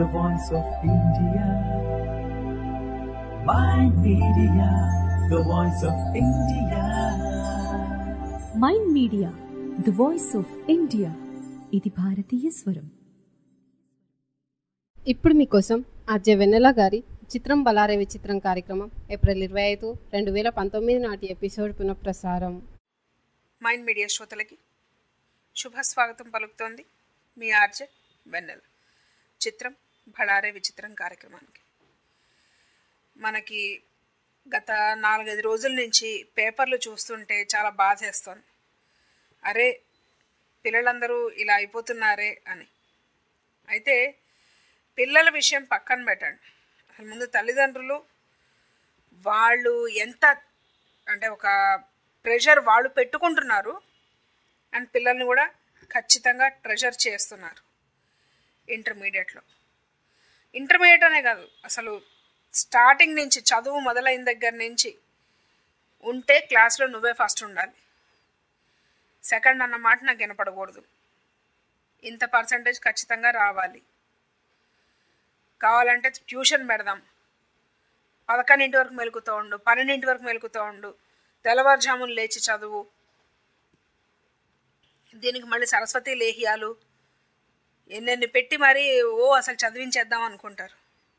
the voice of India. Mind Media, the voice of India. Mind media the voice of India. ఇది భారతీయ స్వరం. ఇప్పుడు మీకోసం RJ వెన్నెల గారి చిత్రం బలారే విచిత్రం కార్యక్రమం ఏప్రిల్ 25, 2019 నాటి ఎపిసోడ్ పునఃప్రసారం. మైండ్ మీడియా శ్రోతలకి శుభస్వాగతం పలుకుతోంది మీ ఆర్జే వెన్నెల. చిత్రం బళారే విచిత్రం కార్యక్రమానికి మనకి గత 4-5 రోజుల నుంచి పేపర్లు చూస్తుంటే చాలా బాధేస్తోంది. అరే, పిల్లలందరూ ఇలా అయిపోతున్నారే అని. అయితే పిల్లల విషయం పక్కన పెట్టండి, అసలు ముందు తల్లిదండ్రులు వాళ్ళు ఎంత అంటే ఒక ప్రెషర్ వాళ్ళు పెట్టుకుంటున్నారు అండ్ పిల్లల్ని కూడా ఖచ్చితంగా ట్రెజర్ చేస్తున్నారు. ఇంటర్మీడియట్ అనే కాదు, అసలు స్టార్టింగ్ నుంచి చదువు మొదలైన దగ్గర నుంచి ఉంటే క్లాస్లో నువ్వే ఫస్ట్ ఉండాలి, సెకండ్ అన్న మాట నాకు వినపడకూడదు, ఇంత పర్సంటేజ్ ఖచ్చితంగా రావాలి, కావాలంటే ట్యూషన్ పెడదాం, 11 వరకు మెలుకుతూ ఉండు, 12 వరకు మెలుకుతూ ఉండు, తెల్లవారుజామున లేచి చదువు, దీనికి మళ్ళీ సరస్వతి లేహ్యాలు ఎన్నెన్ని పెట్టి మరీ అసలు చదివించేద్దాం అనుకుంటారు.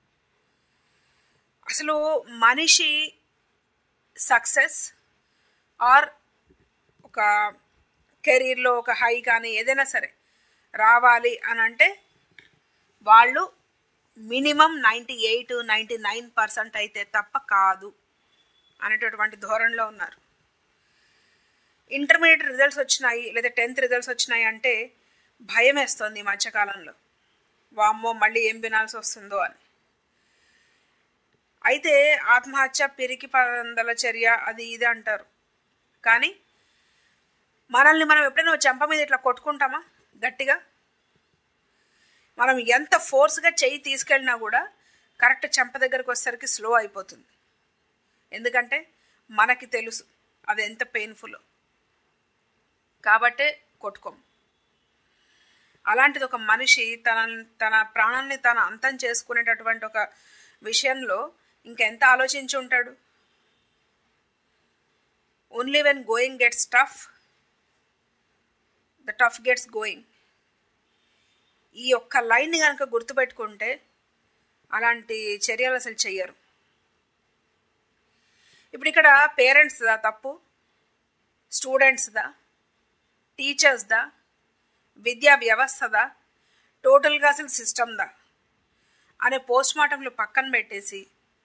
అసలు మనిషి సక్సెస్ ఆర్ ఒక కెరీర్లో ఒక హై కానీ ఏదైనా సరే రావాలి అని అంటే వాళ్ళు మినిమం 98-99% అయితే తప్ప కాదు అనేటటువంటి ధోరణిలో ఉన్నారు. ఇంటర్మీడియట్ రిజల్ట్స్ వచ్చినాయి లేదా 10th రిజల్ట్స్ వచ్చినాయి అంటే భయం వేస్తుంది ఈ మధ్యకాలంలో, వామ్మో మళ్ళీ ఏం వినాల్సి వస్తుందో అని. అయితే ఆత్మహత్య, పిరికి పందల చర్య, అది ఇది అంటారు. కానీ మనల్ని మనం ఎప్పుడైనా చెంప మీద ఇట్లా కొట్టుకుంటామా గట్టిగా? మనం ఎంత ఫోర్స్గా చెయ్యి తీసుకెళ్ళినా కూడా కరెక్ట్ చెంప దగ్గరకు వచ్చేసరికి స్లో అయిపోతుంది. ఎందుకంటే మనకి తెలుసు అది ఎంత పెయిన్ఫుల్, కాబట్టే కొట్టుకోం. అలాంటిది ఒక మనిషి తన ప్రాణాన్ని తను అంతం చేసుకునేటటువంటి ఒక విషయంలో ఇంకెంత ఆలోచించి ఉంటాడు. Only when going gets tough, the tough gets going. ఈ ఒక్క లైన్ని కనుక గుర్తుపెట్టుకుంటే అలాంటి చర్యలు అసలు చెయ్యరు. ఇప్పుడు ఇక్కడ పేరెంట్స్దా తప్పు, స్టూడెంట్స్దా, టీచర్స్దా, విద్యా వ్యవస్థదా, టోటల్గా అసలు సిస్టమ్దా అనే పోస్ట్ మార్టంలు పక్కన పెట్టేసి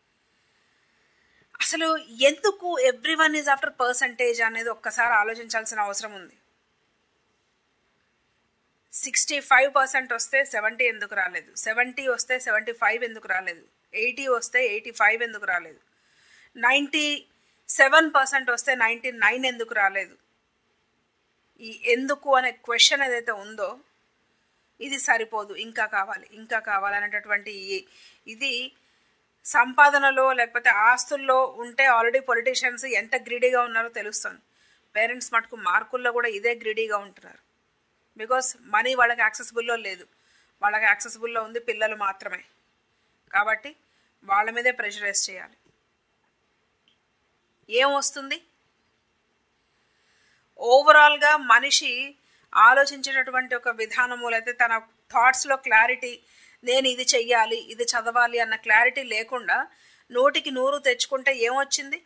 అసలు ఎందుకు ఎవ్రీవన్ ఈజ్ ఆఫ్టర్ పర్సంటేజ్ అనేది ఒక్కసారి ఆలోచించాల్సిన అవసరం ఉంది. 65% వస్తే 70 ఎందుకు రాలేదు, 70 వస్తే 75 ఎందుకు రాలేదు, 80 వస్తే 85 ఎందుకు రాలేదు, 97% వస్తే 99 ఎందుకు రాలేదు? ఈ ఎందుకు అనే క్వశ్చన్ ఏదైతే ఉందో ఇది సరిపోదు, ఇంకా కావాలి ఇంకా కావాలి అనేటటువంటి ఇది సంపాదనలో లేకపోతే ఆస్తుల్లో ఉంటే ఆల్రెడీ పొలిటీషియన్స్ ఎంత గ్రీడీగా ఉన్నారో తెలుస్తుంది. పేరెంట్స్ మటుకు మార్కుల్లో కూడా ఇదే గ్రీడీగా ఉంటున్నారు. బికాస్ మనీ వాళ్ళకి యాక్సెసిబుల్లో లేదు, వాళ్ళకి యాక్సెసిబుల్లో ఉంది పిల్లలు మాత్రమే. కాబట్టి వాళ్ళ మీదే ప్రెషరైజ్ చేయాలి. ఏం వస్తుంది? ఓవరాల్గా మనిషి ఆలోచించేటటువంటి ఒక విధానము లేకపోతే తన థాట్స్లో క్లారిటీ, నేను ఇది చెయ్యాలి ఇది చదవాలి అన్న క్లారిటీ లేకుండా 100కి 100 తెచ్చుకుంటే ఏమొచ్చింది?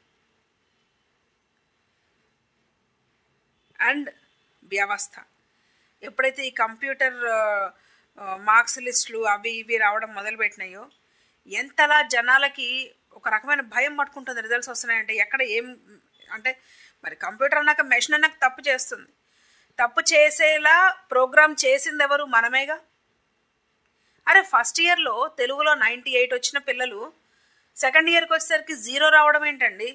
అండ్ వ్యవస్థ ఎప్పుడైతే ఈ కంప్యూటర్ మార్క్స్ లిస్టులు అవి ఇవి రావడం మొదలుపెట్టినాయో ఎంతలా జనాలకి ఒక రకమైన భయం పట్టుకుంటుంది. రిజల్ట్స్ వస్తున్నాయంటే ఎక్కడ ఏం అంటే మరి కంప్యూటర్ అన్నాక మెషిన్ అన్నాక తప్పు చేస్తుంది, తప్పు చేసేలా ప్రోగ్రామ్ చేసింది ఎవరు? మనమేగా. అరే ఫస్ట్ ఇయర్లో తెలుగులో 98 వచ్చిన పిల్లలు సెకండ్ ఇయర్కి వచ్చేసరికి 0 రావడం ఏంటండి?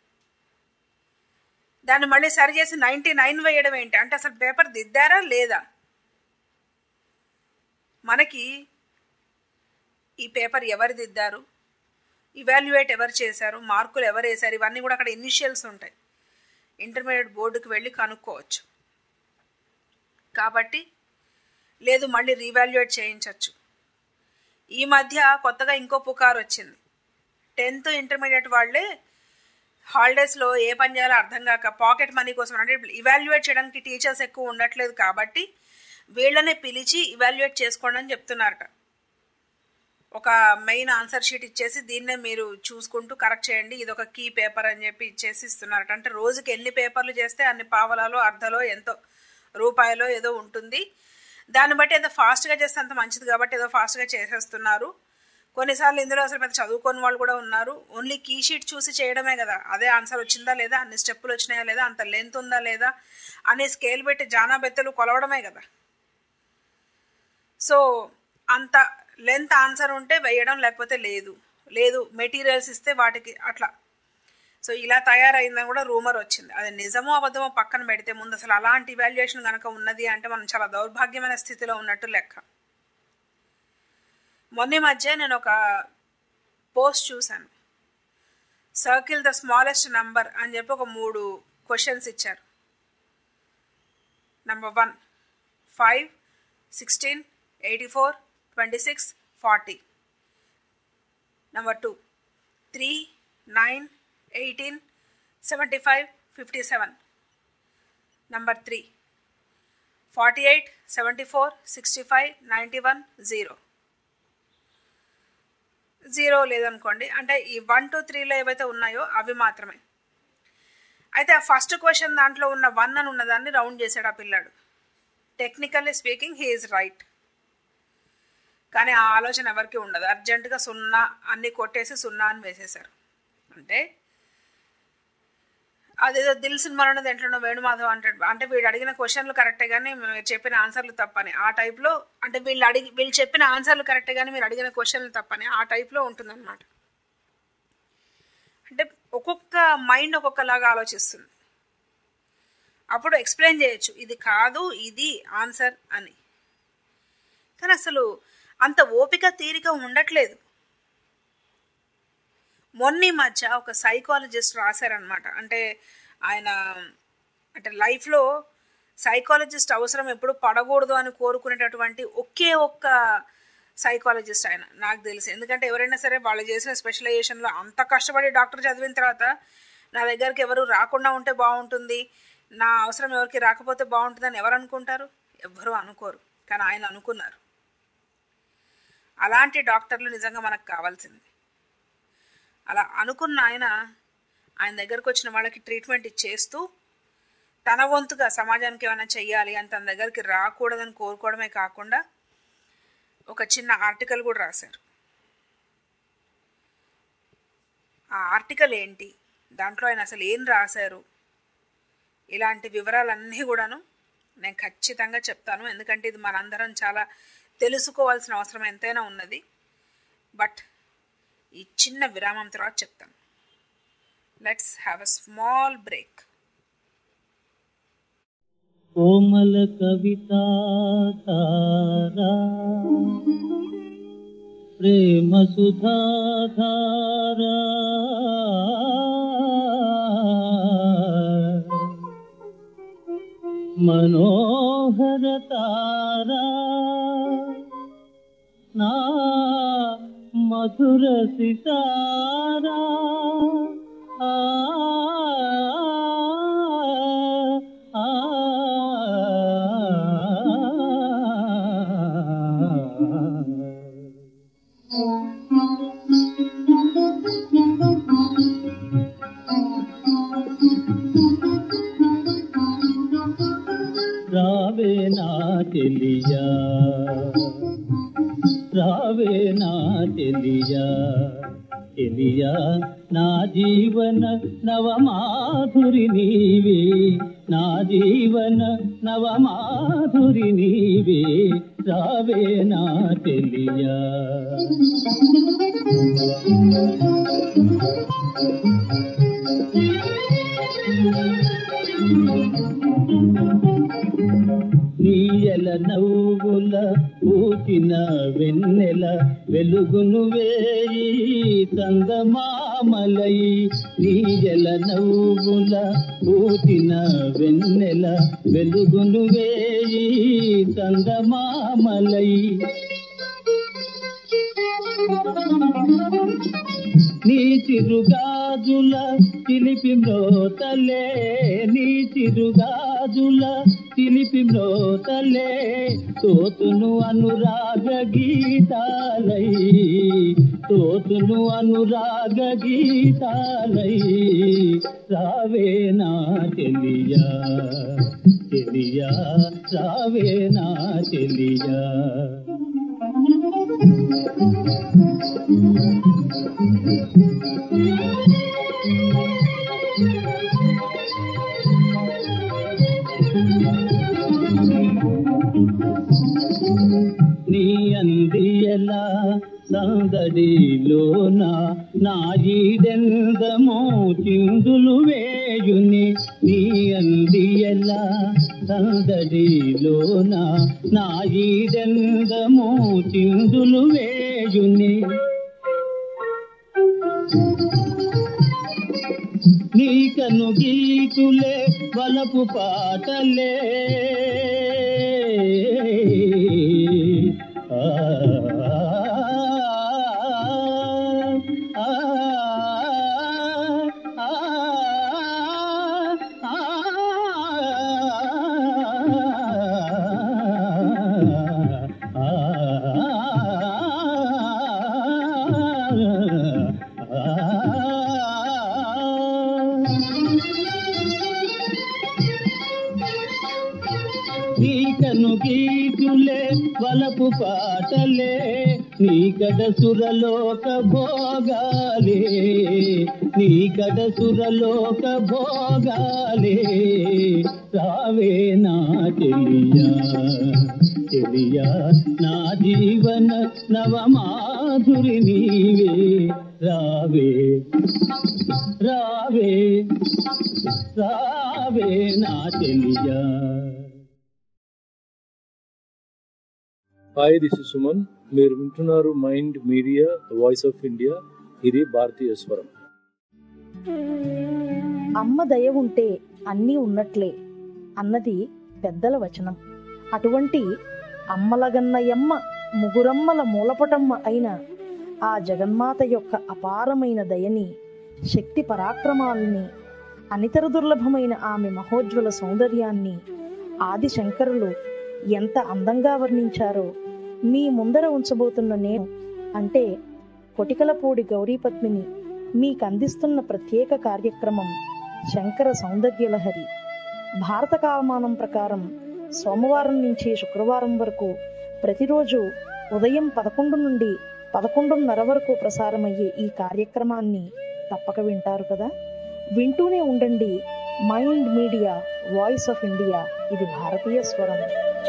దాన్ని మళ్ళీ సరి చేసి 99 వేయడం ఏంటి? అంటే అసలు పేపర్ దిద్దారా లేదా? మనకి ఈ పేపర్ ఎవరు దిద్దారు, ఇవాల్యుయేట్ ఎవరు చేశారు, మార్కులు ఎవరు వేశారు, ఇవన్నీ కూడా అక్కడ ఇనిషియల్స్ ఉంటాయి. ఇంటర్మీడియట్ బోర్డుకి వెళ్ళి కనుక్కోవచ్చు. కాబట్టి లేదు మళ్ళీ రీవాల్యుయేట్ చేయించవచ్చు. ఈ మధ్య కొత్తగా ఇంకో పుకారు వచ్చింది. 10th ఇంటర్మీడియట్ వాళ్ళే హాలిడేస్లో ఏ పని చేయాలో అర్థం కాక పాకెట్ మనీ కోసం, అంటే ఇవాల్యుయేట్ చేయడానికి టీచర్స్ ఎక్కువ ఉండట్లేదు కాబట్టి వీళ్ళనే పిలిచి ఇవాల్యుయేట్ చేసుకోండి అని చెప్తున్నారట. ఒక మెయిన్ ఆన్సర్ షీట్ ఇచ్చేసి దీన్నే మీరు చూసుకుంటూ కరెక్ట్ చేయండి, ఇది ఒక కీ పేపర్ అని చెప్పి ఇచ్చేసి ఇస్తున్నారట. అంటే రోజుకి ఎన్ని పేపర్లు చేస్తే అన్ని పావలాలో అర్ధలో ఎంతో రూపాయలో ఏదో ఉంటుంది. దాన్ని బట్టి ఎంత ఫాస్ట్గా చేస్తే అంత మంచిది కాబట్టి ఏదో ఫాస్ట్గా చేసేస్తున్నారు. కొన్నిసార్లు ఇందులో అసలు పెద్ద చదువుకోని వాళ్ళు కూడా ఉన్నారు. ఓన్లీ కీ షీట్ చూసి చేయడమే కదా, అదే ఆన్సర్ వచ్చిందా లేదా, అన్ని స్టెప్పులు వచ్చినాయా లేదా, అంత లెంత్ ఉందా లేదా అనే స్కేల్ పెట్టి జానా బెత్తలు కొలవడమే కదా. సో అంత లెంత్ ఆన్సర్ ఉంటే వేయడం, లేకపోతే లేదు మెటీరియల్స్ ఇస్తే వాటికి అట్లా. సో ఇలా తయారైందని కూడా రూమర్ వచ్చింది. అది నిజమో అబద్ధమో పక్కన పెడితే ముందు అసలు అలాంటి ఇవాల్యుయేషన్ కనుక ఉన్నది అంటే మనం చాలా దౌర్భాగ్యమైన స్థితిలో ఉన్నట్టు లెక్క. మొన్న మధ్య నేను ఒక పోస్ట్ చూశాను. సర్కిల్ ద స్మాలెస్ట్ నంబర్ అని చెప్పి ఒక 3 క్వశ్చన్స్ ఇచ్చారు. నంబర్ 1 5, 16, 84, 26, 40. నంబర్ 2 3, 9, 18, 75, 57. నంబర్ 3 48, 74, 65, 91, 0. 0 లేదనుకోండి, అంటే ఈ 1 to 3లో ఏవైతే ఉన్నాయో అవి మాత్రమే. అయితే ఆ ఫస్ట్ క్వశ్చన్ దాంట్లో ఉన్న 1 అని ఉన్నదాన్ని రౌండ్ చేశాడు ఆ పిల్లాడు. Technically speaking he is right, కానీ ఆ ఆలోచన ఎవరికి ఉండదు. అర్జెంటుగా 0 అన్ని కొట్టేసి 0 అని వేసేశారు. అంటే అదేదో దిల్ సినిమాలో దేంట్లోనో వేణుమాధవ్ అంటాడు, అంటే వీడు అడిగిన క్వశ్చన్లు కరెక్టే కానీ మీరు చెప్పిన ఆన్సర్లు తప్పని. ఆ టైప్లో, అంటే వీళ్ళు చెప్పిన ఆన్సర్లు కరెక్టే కానీ మీరు అడిగిన క్వశ్చన్లు తప్పని ఆ టైప్లో ఉంటుందన్నమాట. అంటే ఒక్కొక్క మైండ్ ఒక్కొక్కలాగా ఆలోచిస్తుంది. అప్పుడు ఎక్స్ప్లెయిన్ చేయొచ్చు, ఇది కాదు ఇది ఆన్సర్ అని. కానీ అసలు అంత ఓపిక తీరిక ఉండట్లేదు. మొన్న మధ్య ఒక సైకాలజిస్ట్ రాశారనమాట. అంటే ఆయన అంటే లైఫ్లో సైకాలజిస్ట్ అవసరం ఎప్పుడు పడకూడదు అని కోరుకునేటటువంటి ఒకే ఒక్క సైకాలజిస్ట్ ఆయన నాకు తెలిసి. ఎందుకంటే ఎవరైనా సరే వాళ్ళు చేసిన స్పెషలైజేషన్లో అంత కష్టపడి డాక్టర్ చదివిన తర్వాత నా దగ్గరికి ఎవరు రాకుండా ఉంటే బాగుంటుంది, నా అవసరం ఎవరికి రాకపోతే బాగుంటుందని ఎవరు అనుకుంటారు? ఎవ్వరూ అనుకోరు. కానీ ఆయన అనుకున్నారు. అలాంటి డాక్టర్లు నిజంగా మనకు కావాల్సింది. అలా అనుకున్న ఆయన దగ్గరకు వచ్చిన వాళ్ళకి ట్రీట్మెంట్ ఇచ్చేస్తూ తన వంతుగా సమాజానికి ఏమైనా చెయ్యాలి అని తన దగ్గరికి రాకూడదని కోరుకోవడమే కాకుండా ఒక చిన్న ఆర్టికల్ కూడా రాశారు. ఆ ఆర్టికల్ ఏంటి, దాంట్లో ఆయన అసలు ఏం రాశారు, ఇలాంటి వివరాలన్నీ కూడాను నేను ఖచ్చితంగా చెప్తాను. ఎందుకంటే ఇది మనందరం చాలా తెలుసుకోవాల్సిన అవసరం ఎంతైనా ఉన్నది. బట్ ఈ చిన్న విరామం తర్వాత చెప్తాను. Let's have a small break. కోమల కవితా తారా ప్రేమ సుధాధారా మనోహర తారా నా మధుర సితారా ఆ రావే నా చెలియా రావే నా చెలియా చెలియా నా జీవన నవమాధురి నీవే నా జీవన నవమాధురి నీవే రావే నా చెలియా నీయల నవ్వుల పూచిన వెన్నెల వెలుగును వేయి చందమామలై నీయల నవ్వుల పూచిన వెన్నెల వెలుగును వేయి చందమామలై నీ చిరుగాజుల చిలిపి మ్రోతలే, నీ చిరుగాజుల చిలిపి మ్రోతలే, తోతును అనురాగ గీతాలై, తోతును అనురాగ గీతాలై, రావే నా చెలియా చెలియా, రావే నా చెలియా. నీ అందియలా సందడిలోన నా ఈడెందమో చిందులు వేయుని, నీ అందియలా సందడిలోన నా ఈడెందమో చిందులు వేయుని. నీ కను గీతులే వలపు పాటలే, నీకను గీతులే వలపు పాటలే, నీకడ సురలోక భోగాలే, నీకడ సురలోక భోగాలే, రావే నా చెలియా చెలియా, నా జీవన నవమాధురి నీవే, రావే రావే రావే నా చెలియా. Hi, this is Suman. మీరు వింటున్నారు mind media, the voice of India. ఇది భారతీయ స్వరం. అమ్మ దయ ఉంటే అన్నీ ఉన్నట్లే అన్నది పెద్దల వచనం. అటువంటి అమ్మలగన్నయమ్మ ముగురమ్మల మూలపటమ్మ అయిన ఆ జగన్మాత యొక్క అపారమైన దయని, శక్తి పరాక్రమాలని, అనితర దుర్లభమైన ఆమె మహోజ్వల సౌందర్యాన్ని ఆది శంకరులు ఎంత అందంగా వర్ణించారో మీ ముందర ఉంచబోతున్న నేను, అంటే కొటికలపూడి గౌరీపద్మిని, మీకు అందిస్తున్న ప్రత్యేక కార్యక్రమం శంకర సౌందర్యలహరి. భారత కాలమానం ప్రకారం సోమవారం నుంచి శుక్రవారం వరకు ప్రతిరోజు ఉదయం 11 నుండి 11:30 వరకు ప్రసారమయ్యే ఈ కార్యక్రమాన్ని తప్పక వింటారు కదా. వింటూనే ఉండండి mind media, voice of India. ఇది భారతీయ స్వరం.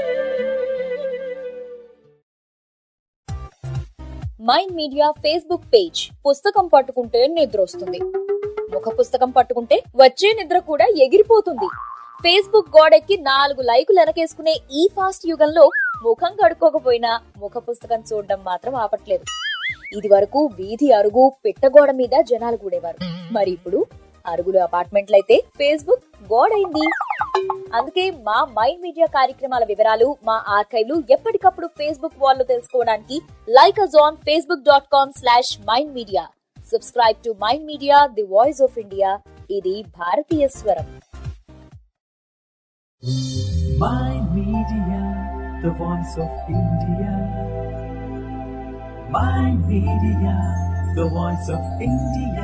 Mind media facebook page. పుస్తకం పట్టుకుంటే నిద్ర వస్తుంది, ముఖ పుస్తకం పట్టుకుంటే వచ్చే నిద్ర కూడా ఎగిరిపోతుంది. ఫేస్బుక్ గోడెక్కి 4 లైకులు వెనకేసుకునే ఈ ఫాస్ట్ యుగంలో ముఖం కడుక్కోకపోయినా ముఖ పుస్తకం చూడడం మాత్రం ఆపట్లేదు. ఇది వరకు వీధి అరుగు పిట్టగోడ మీద జనాలు కూడేవారు. మరి ఇప్పుడు అరుగులు అపార్ట్మెంట్లయితే ఫేస్బుక్ గోడైంది. అందుకే మా మైండ్ మీడియా కార్యక్రమాల వివరాలు, మా ఆర్కైవ్లు ఎప్పటికప్పుడు ఫేస్బుక్ వాల్లో తెలుసుకోవడానికి like us on facebook.com/mindmedia. Subscribe to Mind Media, the voice of India. ఇది భారతీయ స్వరం. Mind Media, the voice of India. Mind Media, the voice of India.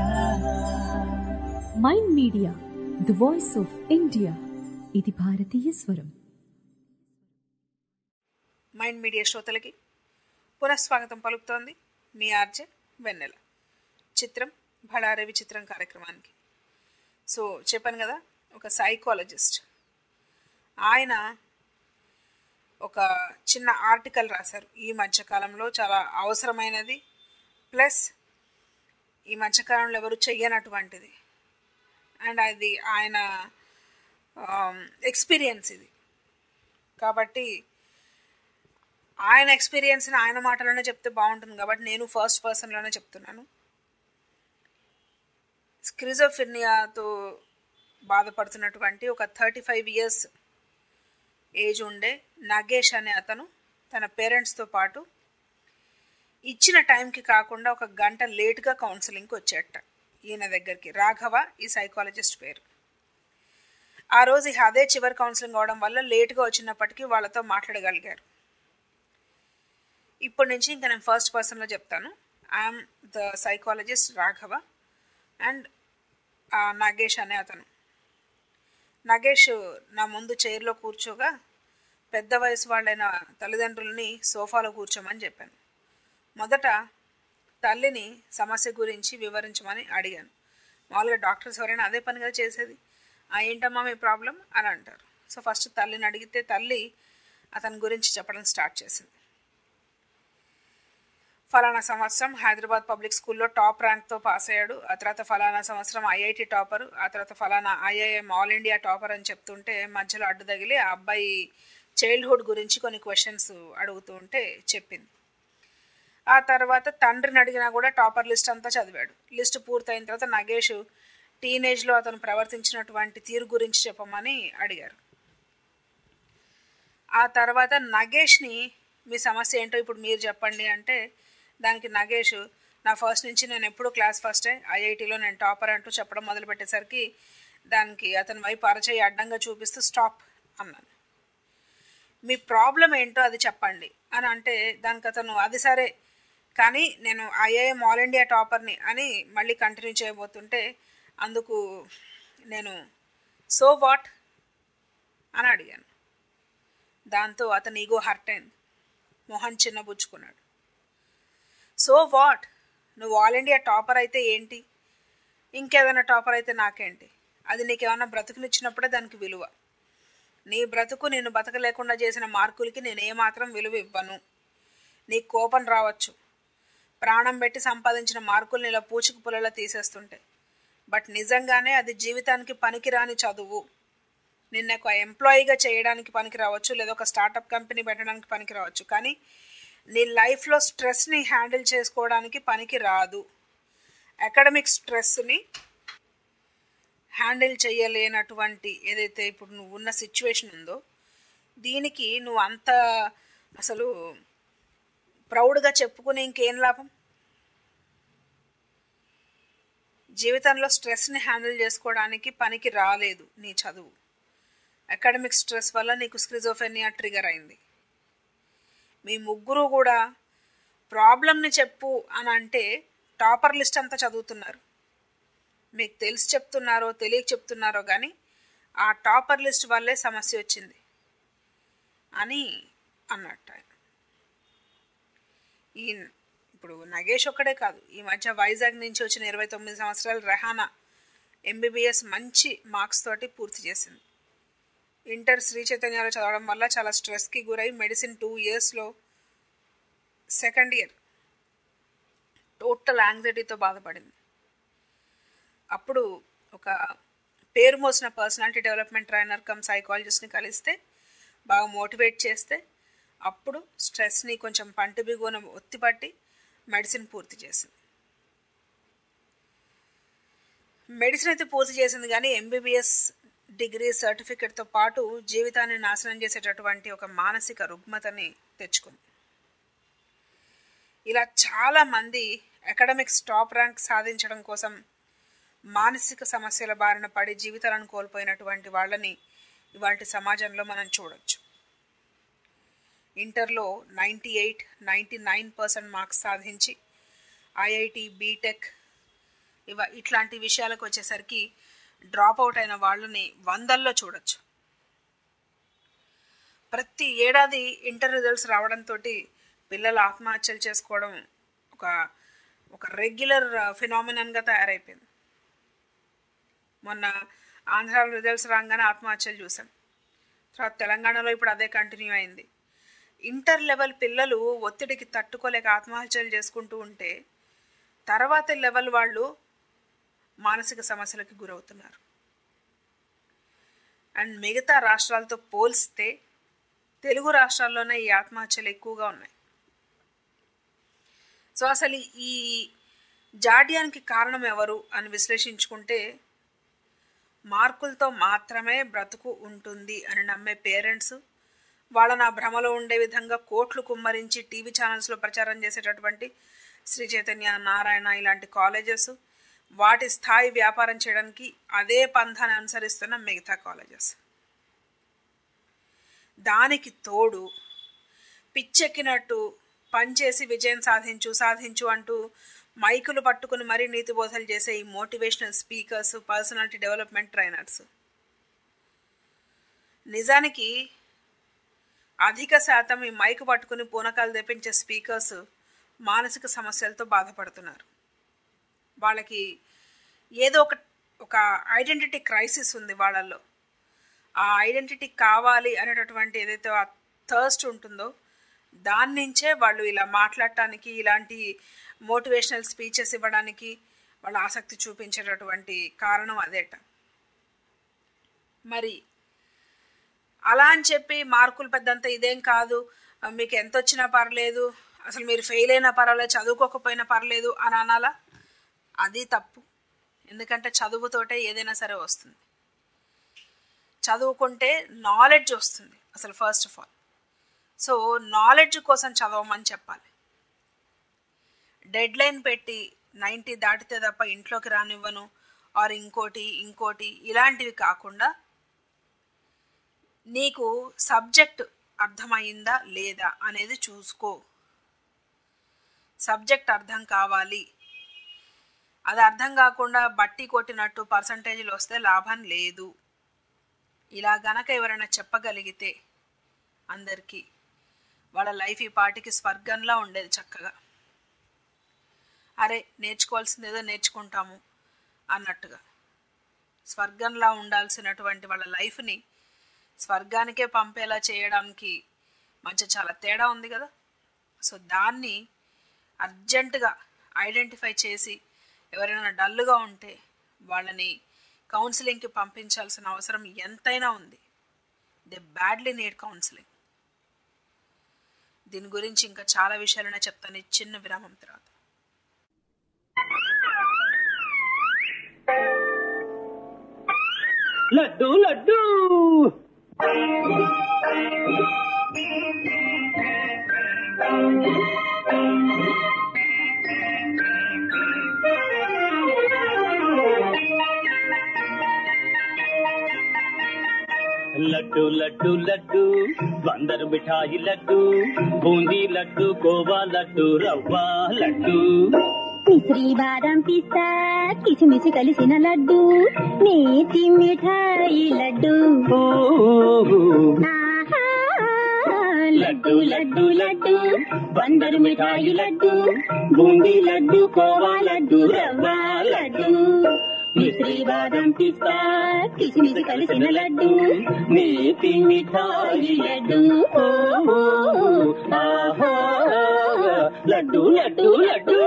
Mind media, the voice of India. ఇది భారతీయ స్వరం. Mind media శ్రోతలకి పునఃస్వాగతం పలుకుతోంది మీ RJ వెన్నెల. చిత్రం భళారే విచిత్రం కార్యక్రమానికి. సో చెప్పాను కదా, ఒక సైకాలజిస్ట్ ఆయన ఒక చిన్న ఆర్టికల్ రాశారు. ఈ మధ్యకాలంలో చాలా అవసరమైనది, ప్లస్ ఈ మధ్యకాలంలో ఎవరు చెయ్యనటువంటిది. అండ్ అది ఆయన ఎక్స్పీరియన్స్ ఇది కాబట్టి ఆయన ఎక్స్పీరియన్స్ని ఆయన మాటలోనే చెప్తే బాగుంటుంది కాబట్టి నేను ఫస్ట్ పర్సన్లోనే చెప్తున్నాను. స్కిజోఫ్రెనియాతో బాధపడుతున్నటువంటి ఒక 35 years ఏజ్ ఉండే నాగేష్ అనే అతను తన పేరెంట్స్తో పాటు ఇచ్చిన టైంకి కాకుండా ఒక గంట లేట్గా కౌన్సిలింగ్కి వచ్చేట ఈయన దగ్గరికి. రాఘవ ఈ సైకాలజిస్ట్ పేరు. ఆ రోజు అదే చివరి కౌన్సిలింగ్ అవడం వల్ల లేట్గా వచ్చినప్పటికీ వాళ్ళతో మాట్లాడగలిగారు. ఇప్పటి నుంచి ఇంకా నేను ఫస్ట్ పర్సన్లో చెప్తాను. I'm the psychologist Raghava and Nagesh అనే అతను. నాగేష్ నా ముందు చైర్లో కూర్చోగా పెద్ద వయసు వాళ్ళైన తల్లిదండ్రులని సోఫాలో కూర్చోమని చెప్పాను. మొదట తల్లిని సమస్య గురించి వివరించమని అడిగాను. మామూలుగా డాక్టర్స్ ఎవరైనా అదే పనిగా చేసేది. ఏంటమ్మా మీ ప్రాబ్లం అని అంటారు. సో ఫస్ట్ తల్లిని అడిగితే తల్లి అతని గురించి చెప్పడం స్టార్ట్ చేసింది. ఫలానా సంవత్సరం హైదరాబాద్ పబ్లిక్ స్కూల్లో టాప్ ర్యాంక్తో పాస్ అయ్యాడు. ఆ తర్వాత ఫలానా సంవత్సరం ఐఐటి టాపరు, ఆ తర్వాత ఫలానా ఐఐఎం ఆల్ ఇండియా టాపర్ అని చెప్తుంటే మధ్యలో అడ్డు తగిలి ఆ అబ్బాయి చైల్డ్హుడ్ గురించి కొన్ని క్వశ్చన్స్ అడుగుతూ ఉంటే చెప్పింది. ఆ తర్వాత తండ్రిని అడిగినా కూడా టాపర్ లిస్ట్ అంతా చదివాడు. లిస్ట్ పూర్తయిన తర్వాత నగేష్ టీనేజ్లో అతను ప్రవర్తించినటువంటి తీరు గురించి చెప్పమని అడిగారు. ఆ తర్వాత నగేష్ని మీ సమస్య ఏంటో ఇప్పుడు మీరు చెప్పండి అంటే దానికి నగేష్ నా ఫస్ట్ నుంచి నేను ఎప్పుడూ క్లాస్ ఫస్టే, ఐఐటీలో నేను టాపర్ అంటూ చెప్పడం మొదలుపెట్టేసరికి దానికి అతని వైపు అరచేయి అడ్డంగా చూపిస్తూ స్టాప్ అన్నాను. మీ ప్రాబ్లం ఏంటో అది చెప్పండి అని అంటే దానికి అతను అది సరే కానీ నేను ఐఐఎం ఆల్ ఇండియా టాపర్ని అని మళ్ళీ కంటిన్యూ చేయబోతుంటే అందుకు నేను సో వాట్ అని అడిగాను. దాంతో అతని ఈగో హర్ట్ అయింది. మొహన్ చిన్నబుచ్చుకున్నాడు. సో వాట్, నువ్వు ఆల్ ఇండియా టాపర్ అయితే ఏంటి, ఇంకేదైనా టాపర్ అయితే నాకేంటి, అది నీకేమన్నా బ్రతుకునిచ్చినప్పుడే దానికి విలువ. నీ బ్రతుకు నేను బతకలేకుండా చేసిన మార్కులకి నేను ఏమాత్రం విలువ ఇవ్వను. నీకు కోపం రావచ్చు, ప్రాణం పెట్టి సంపాదించిన మార్కుల్ని ఇలా పూచుకు పుల్లలా తీసేస్తుంటే, బట్ నిజంగానే అది జీవితానికి పనికిరాని చదువు. నిన్న ఒక ఎంప్లాయీగా చేయడానికి పనికి రావచ్చు, లేదా ఒక స్టార్టప్ కంపెనీ పెట్టడానికి పనికి రావచ్చు, కానీ నీ లైఫ్లో స్ట్రెస్ని హ్యాండిల్ చేసుకోవడానికి పనికి రాదు. అకాడమిక్ స్ట్రెస్ని హ్యాండిల్ చేయలేనటువంటి ఏదైతే ఇప్పుడు నువ్వు ఉన్న సిచ్యువేషన్ ఉందో దీనికి నువ్వు అంత అసలు ప్రౌడ్గా చెప్పుకుని ఇంకేం లాభం. జీవితంలో స్ట్రెస్ని హ్యాండిల్ చేసుకోవడానికి పనికి రాలేదు నీ చదువు. అకాడమిక్ స్ట్రెస్ వల్ల నీకు స్క్రిజోఫెనియా ట్రిగర్ అయింది. మీ ముగ్గురు కూడా ప్రాబ్లమ్ని చెప్పు అని అంటే టాపర్ లిస్ట్ అంతా చదువుతున్నారు. మీకు తెలిసి చెప్తున్నారో తెలియక చెప్తున్నారో కానీ ఆ టాపర్ లిస్ట్ వల్లే సమస్య వచ్చింది అని అన్నట్టు ఆయన. ఈ ఇప్పుడు నగేష్ ఒక్కడే కాదు, ఈ మధ్య వైజాగ్ నుంచి వచ్చిన 29 సంవత్సరాల రెహానా ఎంబీబీఎస్ మంచి మార్క్స్ తోటి పూర్తి చేసింది. ఇంటర్ శ్రీ చైతన్యాలో చదవడం వల్ల చాలా స్ట్రెస్కి గురై మెడిసిన్ 2 ఇయర్స్లో సెకండ్ ఇయర్ టోటల్ యాంగ్జైటీతో బాధపడింది. అప్పుడు ఒక పేరు మోసిన పర్సనాలిటీ డెవలప్మెంట్ ట్రైనర్ కమ్ సైకాలజిస్ట్ని కలిస్తే బాగా మోటివేట్ చేస్తే అప్పుడు స్ట్రెస్ని కొంచెం పంటి బిగున ఒత్తిపట్టి మెడిసిన్ పూర్తి చేసింది. మెడిసిన్ అయితే పూర్తి చేసింది కానీ ఎంబీబీఎస్ డిగ్రీ సర్టిఫికెట్తో పాటు జీవితాన్ని నాశనం చేసేటటువంటి ఒక మానసిక రుగ్మతని తెచ్చుకుంది. ఇలా చాలామంది అకాడమిక్స్ టాప్ ర్యాంక్ సాధించడం కోసం మానసిక సమస్యల బారిన పడి జీవితాలను కోల్పోయినటువంటి వాళ్ళని ఇవాళ సమాజంలో మనం చూడొచ్చు. ఇంటర్లో 98-99% మార్క్స్ సాధించి ఐఐటి బీటెక్ ఇట్లాంటి విషయాలకు వచ్చేసరికి డ్రాప్ అవుట్ అయిన వాళ్ళని వందల్లో చూడొచ్చు. ప్రతి ఏడాది ఇంటర్ రిజల్ట్స్ రావడంతో పిల్లలు ఆత్మహత్యలు చేసుకోవడం ఒక రెగ్యులర్ ఫినామినన్గా తయారైపోయింది. మొన్న ఆంధ్రాలో రిజల్ట్స్ రాగానే ఆత్మహత్యలు చూసాం. తర్వాత తెలంగాణలో ఇప్పుడు అదే కంటిన్యూ అయింది. ఇంటర్ లెవెల్ పిల్లలు ఒత్తిడికి తట్టుకోలేక ఆత్మహత్యలు చేసుకుంటూ ఉంటే తర్వాత లెవెల్ వాళ్ళు మానసిక సమస్యలకు గురవుతున్నారు. అండ్ మిగతా రాష్ట్రాలతో పోల్స్తే తెలుగు రాష్ట్రాల్లోనే ఈ ఆత్మహత్యలు ఎక్కువగా ఉన్నాయి. సో అసలు ఈ జాడ్యానికి కారణం ఎవరు అని విశ్లేషించుకుంటే మార్కులతో మాత్రమే బ్రతుకు ఉంటుంది అని నమ్మే పేరెంట్స్, వాళ్ళ నా భ్రమలో ఉండే విధంగా కోట్లు కుమ్మరించి టీవీ ఛానల్స్లో ప్రచారం చేసేటటువంటి శ్రీ చైతన్య, నారాయణ ఇలాంటి కాలేజెస్, వాటి స్థాయి వ్యాపారం చేయడానికి అదే పంథాన్ని అనుసరిస్తున్న మిగతా కాలేజెస్. దానికి తోడు పిచ్చెక్కినట్టు పనిచేసి విజయం సాధించు అంటూ మైకులు పట్టుకుని మరీ నీతి బోధలు చేసే ఈ motivational speakers, personality development trainers. నిజానికి అధిక శాతం ఈ మైకు పట్టుకుని పూనకాలు తెప్పించే స్పీకర్స్ మానసిక సమస్యలతో బాధపడుతున్నారు. వాళ్ళకి ఏదో ఒక ఐడెంటిటీ క్రైసిస్ ఉంది వాళ్ళల్లో. ఆ ఐడెంటిటీ కావాలి అనేటటువంటి ఏదైతే ఆ థర్స్ట్ ఉంటుందో దాని నుంచే వాళ్ళు ఇలా మాట్లాడటానికి, ఇలాంటి మోటివేషనల్ స్పీచెస్ ఇవ్వడానికి వాళ్ళు ఆసక్తి చూపించేటటువంటి కారణం అదేట. మరి అలా అని చెప్పి మార్కులు పెద్దంత ఇదేం కాదు, మీకు ఎంత వచ్చినా పర్లేదు, అసలు మీరు ఫెయిల్ అయినా పర్వాలేదు, చదువుకోకపోయినా పర్లేదు అని అనాలా? అది తప్పు. ఎందుకంటే చదువుతోటే ఏదైనా సరే వస్తుంది. చదువుకుంటే నాలెడ్జ్ వస్తుంది అసలు first of all. So knowledge కోసం చదవమని చెప్పాలి. డెడ్ లైన్ పెట్టి 90 దాటితే తప్ప ఇంట్లోకి రానివ్వను ఆర్ ఇంకోటి ఇలాంటివి కాకుండా నీకు సబ్జెక్ట్ అర్థమైందా లేదా అనేది చూసుకో. సబ్జెక్ట్ అర్థం కావాలి. అది అర్థం కాకుండా బట్టి కొట్టినట్టు పర్సంటేజీలు వస్తే లాభం లేదు. ఇలా గనక ఎవరైనా చెప్పగలిగితే అందరికీ వాళ్ళ లైఫ్ ఈ పాటికి స్వర్గంలా ఉండేది చక్కగా. అరే నేర్చుకోవాల్సింది ఏదో నేర్చుకుంటాము అన్నట్టుగా. స్వర్గంలా ఉండాల్సినటువంటి వాళ్ళ లైఫ్ని స్వర్గానికే పంపేలా చేయడానికి మధ్య చాలా తేడా ఉంది కదా. సో దాన్ని అర్జెంటుగా ఐడెంటిఫై చేసి ఎవరైనా డల్గా ఉంటే వాళ్ళని కౌన్సిలింగ్కి పంపించాల్సిన అవసరం ఎంతైనా ఉంది. They badly need counselling. దీని గురించి ఇంకా చాలా విషయాలనే చెప్తాను ఈ చిన్న విరామం తర్వాత. లడ్డు లడ్డు లడ్డు లడ్డు లడ్డు బందరు మిఠాయి లడ్డు, బూందీ లడ్డు, కోవా లడ్డు, రవ్వ లడ్డు, మిశ్రీ బాదం పిస్తా కిసిమిసి కలిసిన లడ్డు, నేతి మిఠాయి లడ్డు, లడ్డు లడ్డు లడ్డు బందరు మిఠాయి లడ్డు, బూందీ లడ్డు, కోవా లడ్డు, రవ్వ లడ్డు, మిశ్రీ బాదం పిస్తా కిసిమిసి కలిసిన లడ్డు, నేతి మిఠాయి లడ్డు, లడ్డు లడ్డు లడ్డు.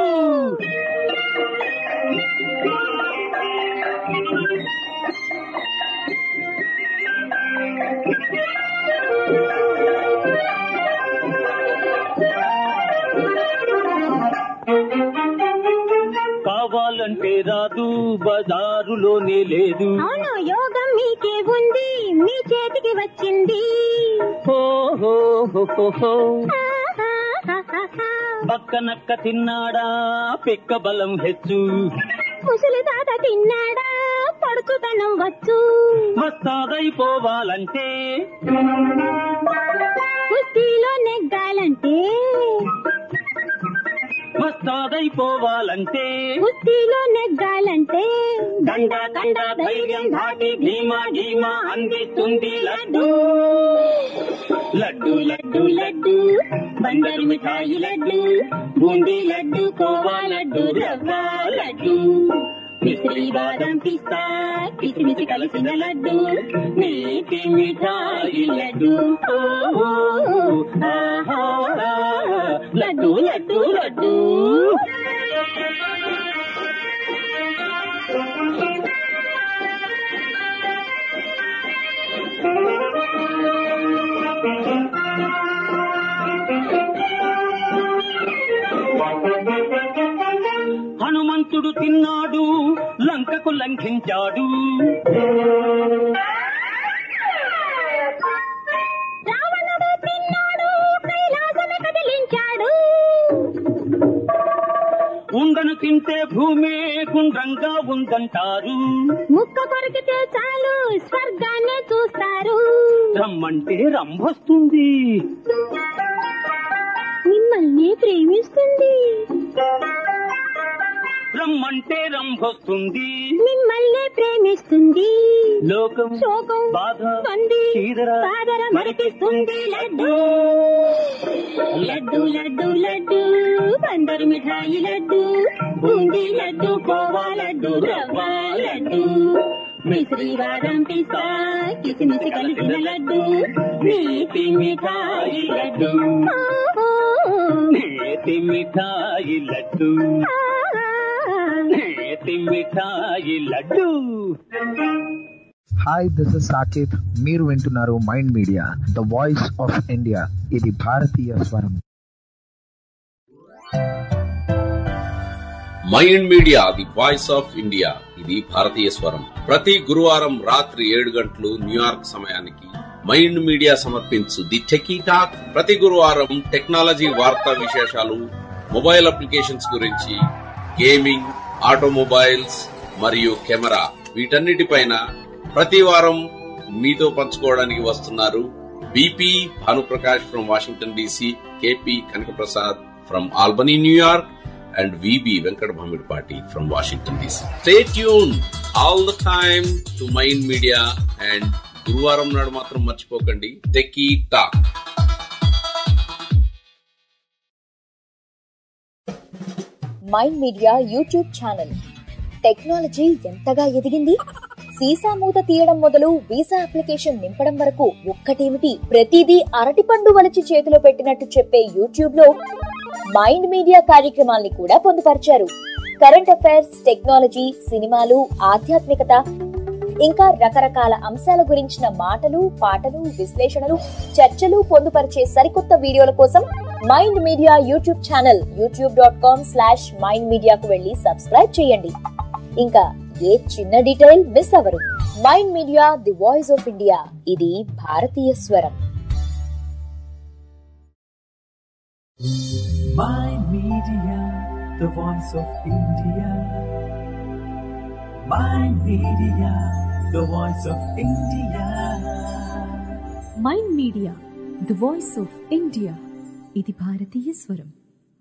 కావాలంటే రాదు, బజారులోనే లేదు. అవును, యోగం మీకే ఉంది, మీ చేతికి వచ్చింది. పక్కనక్క తిన్నాడా పిక్క బలం హెచ్చు, ముసలి తాత తిన్నాడా పడుచుతనం వచ్చు. మస్తాదైపోవాలంటే, కుస్తీలో నెగ్గాలంటే, మస్తాదైపోవాలంటే, కుస్తీలో నెగ్గాలంటే, దండ దండ ధైర్యం దాటి ధీమా ధీమా అందిస్తుంది లడ్డు. లడ్డు లడ్డు లడ్డు బందరు మిఠాయి లడ్డు, బూందీ లడ్డు, కోవా లడ్డు, రవ్వ లడ్డు, మిశ్రీ బాదం పిస్తా కిసిమిసి కలిసిన లడ్డు, నేతి మిఠాయి లడ్డు, లడ్డు లడ్డు లడ్డు. హనుమంతుడు తిన్నాడు, లంకకు లంఘించాడు. రావణుడు దుంగను తింటే భూమి గుండ్రంగా ఉందంటారు. ముక్క కొరికితే చాలు స్వర్గాన్ని చూస్తారు. రమ్మంటే రంభొస్తుంది, మిమ్మల్ని ప్రేమిస్తుంది. రమ్మంటే రంభొస్తుంది, మిమ్మల్ని ప్రేమిస్తుంది. లోకం శోకం బాధ కంది చీదర సాదర మరిపిస్తుంది. లడ్డు లడ్డు లడ్డు లడ్డు బందరు మిఠాయి లడ్డు, బూందీ లడ్డు, కోవా లడ్డు, రవ్వ లడ్డు, మిశ్రీ బాదం పిస్తా కిసిమిసి కలిసిన లడ్డు, నీతి మిఠాయి లడ్డు, నేతి మిఠాయి లడ్డు, నేతి మిఠాయి laddu. Hi, this is Saketh. మీరు వింటున్నారు mind media, the voice of India. ఇది భారతీయ స్వరం. Mind media, the voice of India. ఇది భారతీయ స్వరం. ప్రతి గురువారం రాత్రి 7 గంటలు న్యూయార్క్ సమయానికి మైండ్ మీడియా సమర్పించు ది టెకీ టాక్. ప్రతి గురువారం టెక్నాలజీ వార్తా విశేషాలు, మొబైల్ అప్లికేషన్స్ గురించి, గేమింగ్, ఆటోమొబైల్స్ మరియు కెమెరా, వీటన్నిటిపైన ప్రతి వారం మీతో పంచుకోవడానికి వస్తున్నారు BP Bhanuprakash from Washington DC, KP Kanakaprasad from Albany New York, and VB Venkat Bhamidpati from Washington DC. Stay tuned all the time to Mind Media, and గురువారం నాడు మాత్రం మర్చిపోకండి techie talk. Mind media YouTube channel. Technology ఎంతగా ఎదిగింది, సీసా మూత తీయడం మొదలు వీసా అప్లికేషన్ నింపడం వరకు ఒక్కటేమిటి, ప్రతిదీ అరటిపండు వలిచి చేతిలో పెట్టినట్టు చెప్పే యూట్యూబ్ లో మైండ్ మీడియా కార్యక్రమాల్ని కూడా పొందుపరిచారు. కరెంట్ అఫైర్స్, టెక్నాలజీ, సినిమాలు, ఆధ్యాత్మికత, ఇంకా రకరకాల అంశాల గురించిన మాటలు, పాటలు, విశ్లేషణలు, చర్చలు పొందుపరిచే సరికొత్త వీడియోల కోసం mind media YouTube channel youtube.com/mindmedia కు వెళ్లి సబ్స్క్రైబ్ చేయండి. ఇంకా ఏ చిన్న డీటెయిల్ మిస్ అవ్వరు. Mind media, the voice of India. ఇది భారతీయ స్వరం. Mind Media, the voice of India. Mind Media, the voice of India. Mind media, the voice of India. ఇది భారతీయ స్వరం.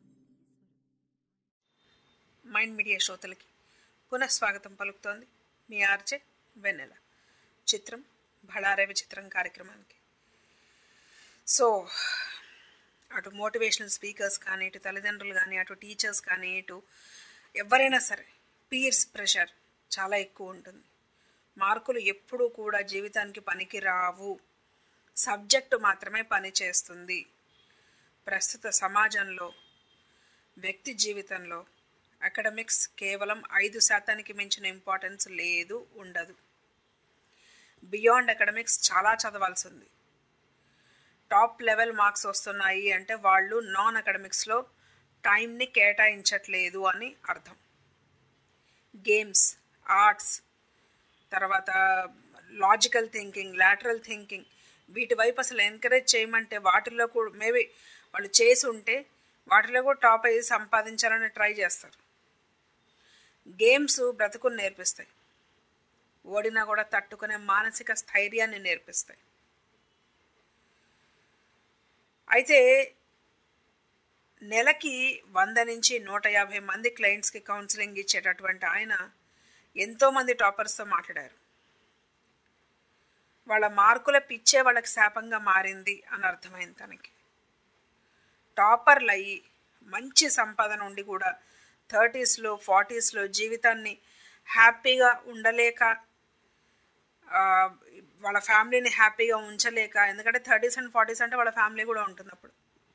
మైండ్ మీడియా శ్రోతలకి పునఃస్వాగతం పలుకుతోంది మీ ఆర్జే వెన్నెల. చిత్రం భళారే విచిత్రం కార్యక్రమానికి. సో అటు మోటివేషనల్ స్పీకర్స్ కానీ, ఇటు తల్లిదండ్రులు కానీ, అటు టీచర్స్ కానీ, ఇటు ఎవరైనా సరే పీర్స్ ప్రెషర్ చాలా ఎక్కువ ఉంటుంది. మార్కులు ఎప్పుడూ కూడా జీవితానికి పనికి రావు, సబ్జెక్టు మాత్రమే పని చేస్తుంది. ప్రస్తుత సమాజంలో, వ్యక్తి జీవితంలో అకాడమిక్స్ కేవలం 5% మించిన ఇంపార్టెన్స్ లేదు, ఉండదు. బియాండ్ అకాడమిక్స్ చాలా చదవాల్సి ఉంది. టాప్ లెవెల్ మార్క్స్ వస్తున్నాయి అంటే వాళ్ళు నాన్ అకాడమిక్స్లో టైంని కేటాయించట్లేదు అని అర్థం. గేమ్స్, ఆర్ట్స్, తర్వాత లాజికల్ థింకింగ్, లాటరల్ థింకింగ్, వీటి వైపు అసలు ఎంకరేజ్ చేయమంటే వాటిల్లో కూడా మేబీ వాళ్ళు చేసి ఉంటే వాటిలో కూడా టాప్ అయ్యి సంపాదించాలని ట్రై చేస్తారు. గేమ్స్ బ్రతుకుని నేర్పిస్తాయి, ఓడినా కూడా తట్టుకునే మానసిక స్థైర్యాన్ని నేర్పిస్తాయి. అయితే నెలకి 100 నుంచి 150 మంది క్లయింట్స్కి కౌన్సిలింగ్ ఇచ్చేటటువంటి ఆయన ఎంతోమంది టాపర్స్తో మాట్లాడారు. వాళ్ళ మార్కుల పిచ్చే వాళ్ళకి శాపంగా మారింది అని అర్థమైంది తనకి. టాపర్లు అయ్యి మంచి సంపాదన ఉండి కూడా 30sలో 40sలో జీవితాన్ని హ్యాపీగా ఉండలేక, వాళ్ళ ఫ్యామిలీని హ్యాపీగా ఉంచలేక, ఎందుకంటే 30s and 40s అంటే వాళ్ళ ఫ్యామిలీ కూడా ఉంటుంది అప్పుడు,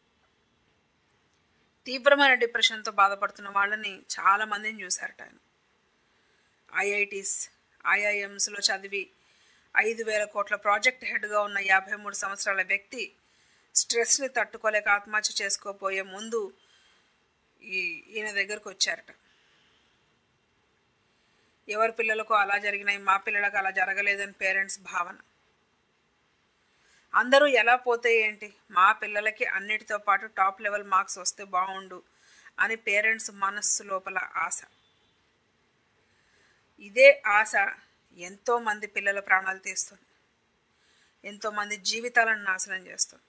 తీవ్రమైన డిప్రెషన్తో బాధపడుతున్న వాళ్ళని చాలామందిని చూశారట ఆయన. ఐఐటీస్, ఐఐఎమ్స్లో చదివి 5,000 కోట్ల ప్రాజెక్ట్ హెడ్గా ఉన్న 53 సంవత్సరాల వ్యక్తి స్ట్రెస్ని తట్టుకోలేక ఆత్మహత్య చేసుకోపోయే ముందు ఈయన దగ్గరకు వచ్చారట. ఎవరి పిల్లలకు అలా జరిగినాయి, మా పిల్లలకు అలా జరగలేదని పేరెంట్స్ భావన. అందరూ ఎలా పోతే ఏంటి, మా పిల్లలకి అన్నిటితో పాటు టాప్ లెవెల్ మార్క్స్ వస్తే బాగుండు అని పేరెంట్స్ మనస్సు లోపల ఆశ. ఇదే ఆశ ఎంతోమంది పిల్లల ప్రాణాలు తీస్తుంది, ఎంతోమంది జీవితాలను నాశనం చేస్తుంది.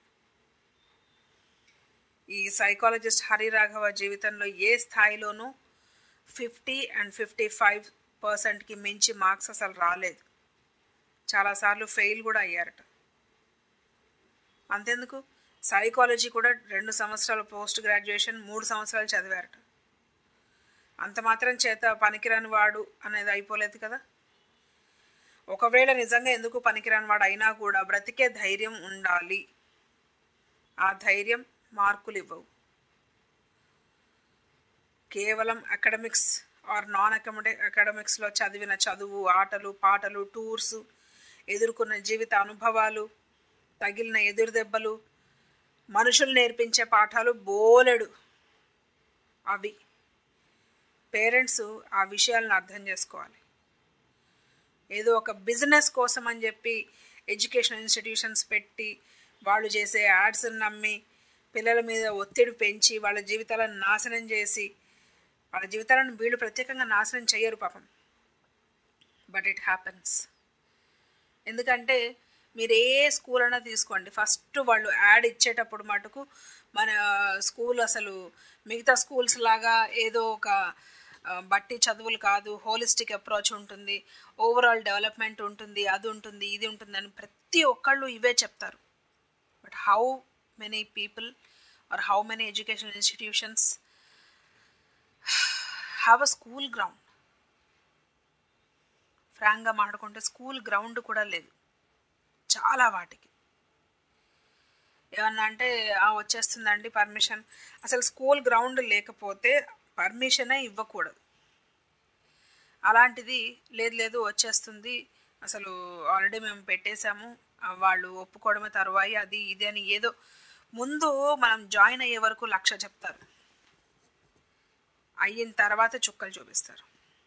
ఈ సైకాలజిస్ట్ హరి రాఘవ జీవితంలో ఏ స్థాయిలోనూ 50 and 55%కి మించి మార్క్స్ అసలు రాలేదు. చాలాసార్లు ఫెయిల్ కూడా అయ్యారట. అంతెందుకు, సైకాలజీ కూడా 2 సంవత్సరాలు పోస్ట్ గ్రాడ్యుయేషన్, 3 సంవత్సరాలు చదివారట. అంత మాత్రం చేత పనికిరాని వాడు అనేది అయిపోలేదు కదా. ఒకవేళ నిజంగా ఎందుకు పనికిరాని వాడు అయినా కూడా బ్రతికే ధైర్యం ఉండాలి. ఆ ధైర్యం మార్కులు ఇవ్వవు. కేవలం అకాడమిక్స్ ఆర్ నాన్ అకాడమిక్స్లో చదివిన చదువు, ఆటలు పాటలు, టూర్స్, ఎదుర్కొన్న జీవిత అనుభవాలు, తగిలిన ఎదురు దెబ్బలు, మనుషులు నేర్పించే పాఠాలు బోలెడు. అవి పేరెంట్స్ ఆ విషయాలను అర్థం చేసుకోవాలి. ఏదో ఒక బిజినెస్ కోసం అని చెప్పి ఎడ్యుకేషన్ ఇన్స్టిట్యూషన్స్ పెట్టి వాళ్ళు చేసే యాడ్స్ నమ్మి పిల్లల మీద ఒత్తిడి పెంచి వాళ్ళ జీవితాలను నాశనం చేసి, వాళ్ళ జీవితాలను వీళ్ళు ప్రత్యేకంగా నాశనం చేయరు పాపం, బట్ ఇట్ హ్యాపెన్స్. ఎందుకంటే మీరు ఏ స్కూల్ అయినా తీసుకోండి, ఫస్ట్ వాళ్ళు యాడ్ ఇచ్చేటప్పుడు మటుకు మన స్కూల్ అసలు మిగతా స్కూల్స్ లాగా ఏదో ఒక బట్టి చదువులు కాదు, హోలిస్టిక్ అప్రోచ్ ఉంటుంది, ఓవరాల్ డెవలప్మెంట్ ఉంటుంది, అది ఉంటుంది, ఇది ఉంటుంది అని ప్రతి ఒక్కళ్ళు ఇవే చెప్తారు. But how many people are how many educational institutions have a school ground? ఫ్రాంక్గా మాట్లాడుకుంటే స్కూల్ గ్రౌండ్ కూడా లేదు చాలా వాటికి. ఏమన్నా అంటే వచ్చేస్తుందండి పర్మిషన్. అసలు స్కూల్ గ్రౌండ్ లేకపోతే పర్మిషనే ఇవ్వకూడదు. అలాంటిది లేదు వచ్చేస్తుంది, అసలు ఆల్రెడీ మేము పెట్టేశాము, వాళ్ళు ఒప్పుకోవడమే తరువాయి, అది ఇది అని ఏదో ముందు మనం జాయిన్ అయ్యే వరకు 1,00,000 చెప్తారు, అయిన తర్వాత చుక్కలు చూపిస్తారు.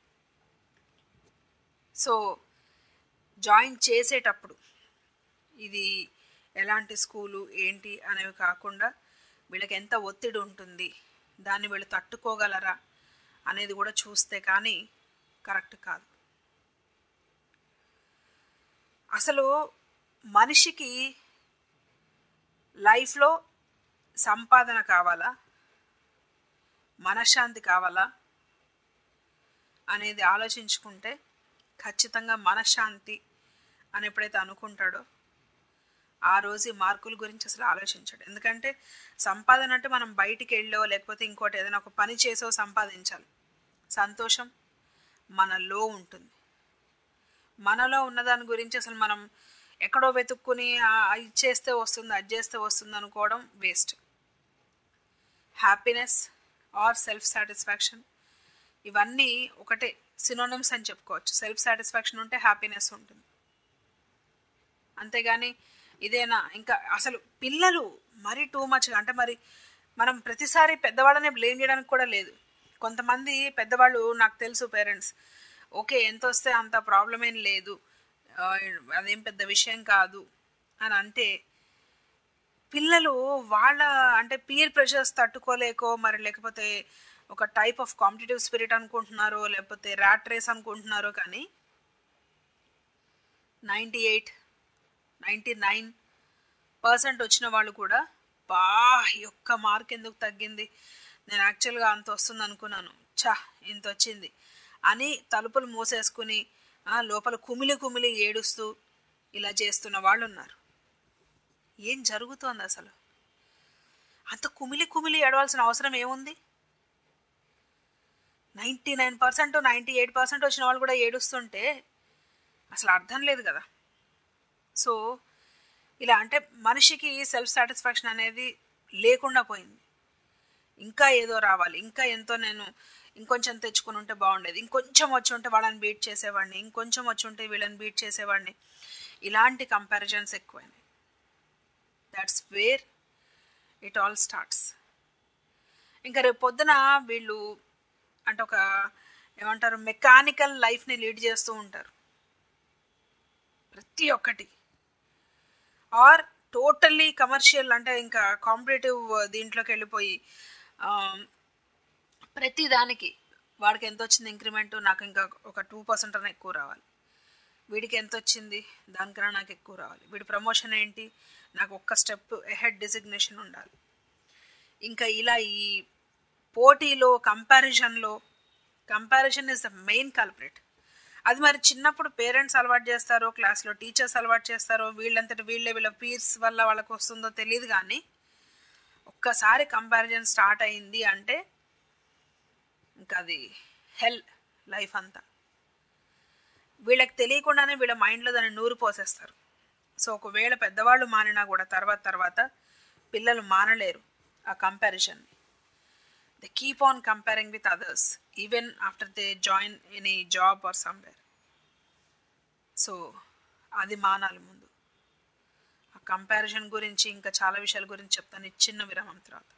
సో జాయిన్ చేసేటప్పుడు ఇది ఎలాంటి స్కూలు ఏంటి అనేవి కాకుండా వీళ్ళకి ఎంత ఒత్తిడి ఉంటుంది, దాన్ని వీళ్ళు తట్టుకోగలరా అనేది కూడా చూస్తే కానీ కరెక్ట్ కాదు. అసలు మనిషికి లైఫ్లో సంపాదన కావాలా, మనశ్శాంతి కావాలా అనేది ఆలోచించుకుంటే ఖచ్చితంగా మనశ్శాంతి అని ఎప్పుడైతే అనుకుంటాడో ఆ రోజు మార్కుల గురించి అసలు ఆలోచించాడు. ఎందుకంటే సంపాదన అంటే మనం బయటికి వెళ్ళో లేకపోతే ఇంకోటి ఏదైనా ఒక పని చేసో సంపాదించాలి. సంతోషం మనలో ఉంటుంది. మనలో ఉన్నదాని గురించి అసలు మనం ఎక్కడో వెతుక్కుని ఇది చేస్తే వస్తుంది, అది చేస్తే వస్తుంది అనుకోవడం waste. Happiness or self satisfaction ఇవన్నీ ఒకటే, సినోనిమ్స్ అని చెప్పుకోవచ్చు. సెల్ఫ్ సాటిస్ఫాక్షన్ ఉంటే హ్యాపీనెస్ ఉంటుంది. అంతేగాని ఇదేనా ఇంకా అసలు పిల్లలు మరీ టూ మచ్గా అంటే మరి మనం ప్రతిసారి పెద్దవాళ్ళనే బ్లేమ్ చేయడానికి కూడా లేదు. కొంతమంది పెద్దవాళ్ళు నాకు తెలుసు పేరెంట్స్, ఓకే ఎంత వస్తే అంత ప్రాబ్లం ఏం లేదు, అదేం పెద్ద విషయం కాదు అని అంటే పిల్లలు వాళ్ళ అంటే పీర్ ప్రెషర్స్ తట్టుకోలేకో మరి లేకపోతే ఒక టైప్ ఆఫ్ కాంపిటేటివ్ స్పిరిట్ అనుకుంటున్నారో లేకపోతే ర్యాట్ రేస్ అనుకుంటున్నారో కానీ 98-99% వచ్చిన వాళ్ళు కూడా యొక్క మార్క్ ఎందుకు తగ్గింది, నేను యాక్చువల్గా అంత వస్తుంది అనుకున్నాను, ఇంత వచ్చింది అని తలుపులు మూసేసుకుని లోపల కుమిలి ఏడుస్తూ ఇలా చేస్తున్న వాళ్ళు ఉన్నారు. ఏం జరుగుతోంది అసలు? అంత కుమిలి ఏడవలసిన అవసరం ఏముంది? 99%, 98% వచ్చిన వాళ్ళు కూడా ఏడుస్తుంటే అసలు అర్థం లేదు కదా. సో ఇలా అంటే మనిషికి సెల్ఫ్ సాటిస్ఫాక్షన్ అనేది లేకుండా పోయింది. ఇంకా ఏదో రావాలి, ఇంకా ఎంతో నేను ఇంకొంచెం తెచ్చుకుని ఉంటే బాగుండేది, ఇంకొంచెం వచ్చి ఉంటే వాళ్ళని బీట్ చేసేవాడిని, ఇంకొంచెం వచ్చి ఉంటే వీళ్ళని బీట్ చేసేవాడిని, ఇలాంటి కంపారిజన్స్ ఎక్కువైనాయి. That's where it all starts. ఇంకా రేపు పొద్దున వీళ్ళు అంటే ఒక ఏమంటారు మెకానికల్ లైఫ్ని లీడ్ చేస్తూ ఉంటారు ప్రతి ఒక్కటి, ఆర్ టోటల్లీ కమర్షియల్ అంటే ఇంకా కాంపిటేటివ్ దీంట్లోకి వెళ్ళిపోయి ప్రతి దానికి వాడికి ఎంత వచ్చింది ఇంక్రిమెంట్, నాకు ఇంకా ఒక 2% అన్న ఎక్కువ రావాలి. వీడికి ఎంత వచ్చింది, దానికన్నా నాకు ఎక్కువ రావాలి. వీడి ప్రమోషన్ ఏంటి, నాకు ఒక్క స్టెప్ ఎహెడ్ డిజిగ్నేషన్ ఉండాలి. ఇంకా ఇలా ఈ పోటీలో comparison is the main culprit. అది మరి చిన్నప్పుడు పేరెంట్స్ అలవాటు చేస్తారో, క్లాస్లో టీచర్స్ అలవాటు చేస్తారో, వీళ్ళంతటి వీళ్ళ పీర్స్ వల్ల వాళ్ళకు వస్తుందో తెలియదు. కానీ ఒక్కసారి కంపారిజన్ స్టార్ట్ అయింది అంటే ఇంకా అది హెల్ లైఫ్ అంతా. వీళ్ళకి తెలియకుండానే వీళ్ళ మైండ్లో దాన్ని నూరు పోసేస్తారు. సో ఒకవేళ పెద్దవాళ్ళు మానినా కూడా తర్వాత పిల్లలు మానలేరు ఆ కంపారిజన్ని. They keep on comparing with others even after they join any job or somewhere. So అది మానాలి ముందు. ఆ కంపారిజన్ గురించి ఇంకా చాలా విషయాల గురించి చెప్తాను ఈ చిన్న విరామం తర్వాత.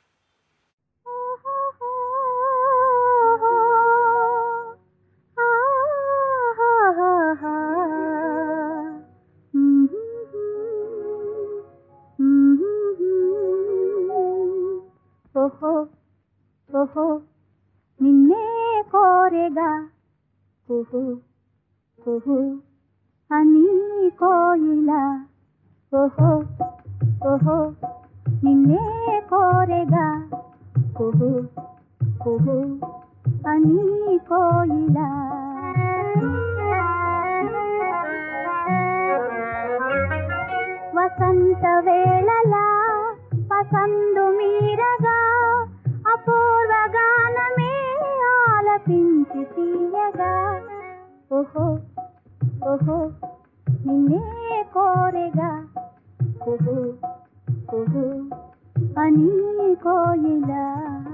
ఓహో ఓహో నిన్నే కోరేగా ఓహో ఓహో అని కోయిలా. ఓహో ఓహో నిన్నే కోరేగా ఓహో ఓహో అని కోయిలా. వసంత వేళలా పసందు మీరగా అపూర్వ గానమే ఆలపించి తీయగా. ఓహో ఓహో నిన్నే కోరేగా ఓహో ఓహో అని కోయిలా.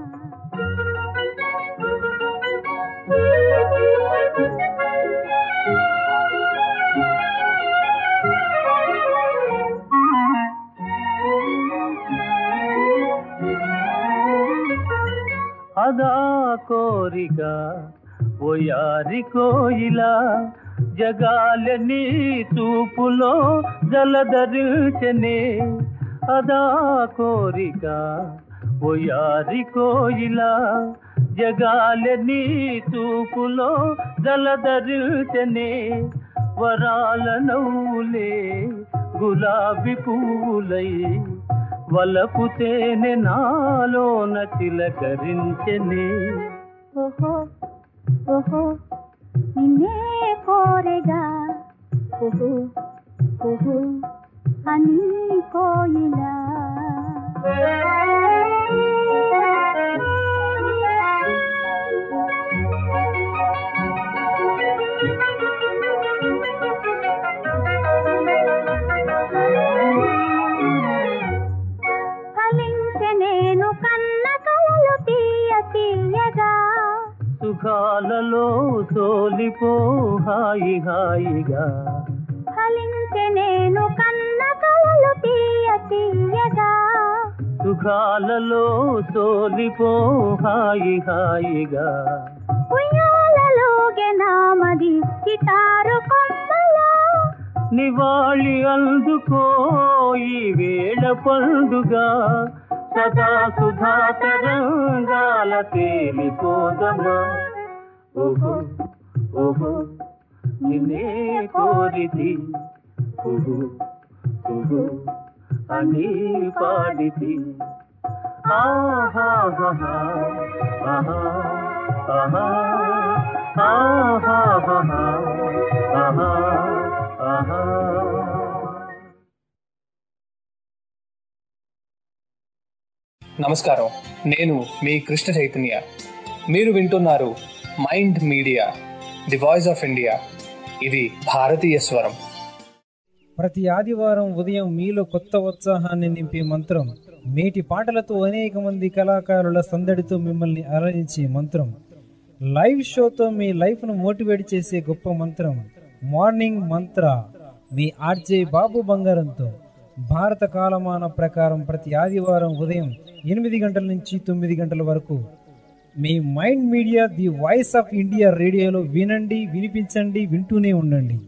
అదా కోరిక ఓయారి కోయిలా జగాలని చూపులో జలధరించనే. అదా కోరిక ఓయారి కోయిలా జగాలని చూపులో జలధరించనే. వరాల నవ్వులే గులాబీ పూలై వలపు తేనె నాలోన చిలకరించెనే. ఓహో ఓహో నిన్నే కోరేగా ఓహో ఓహో అని కోయిలా. ఫలించెనేను కన్న కలలు తీయ తీయగా సుఖాలలో తోలిపో హాయి హాయిగా. ఫలించెనేను కన్న కలలు తీయ తీయగా సుఖాలలో తోలిపో హాయి హాయిగా. ఉయ్యాలలోగే నామది గిటారు కొమ్మలా నివాళి అందుకో ఈ వేళ పండుగ. సదా సుధా తరంగాల తేలిపోదమా. ఓహో ఓహో నిన్నే కోరితి ఓహో ఓహో అని పాడితి. ఆహా ఆహా ఆహా ఆహా ఆహా ఆహా ఆహా. నమస్కారం, నేను మీ కృష్ణ చైతన్య. మీరు వింటున్నారు mind media, the voice of India. ఇది భారతీయ స్వరం. ప్రతి ఆదివారం ఉదయం మీలో కొత్త ఉత్సాహాన్ని నింపే మంత్రం, మేటి పాటలతో అనేక మంది కళాకారుల సందడితో మిమ్మల్ని అలరించే మంత్రం, లైవ్ షోతో మీ లైఫ్ను మోటివేట్ చేసే గొప్ప మంత్రం మార్నింగ్ మంత్ర. మీ ఆర్జే బాబు బంగారంతో భారత కాలమాన ప్రకారం ప్రతి ఆదివారం ఉదయం 8 గంటల నుంచి 9 గంటల వరకు మీ mind media the voice of India రేడియోలో వినండి, వినిపించండి, వింటూనే ఉండండి.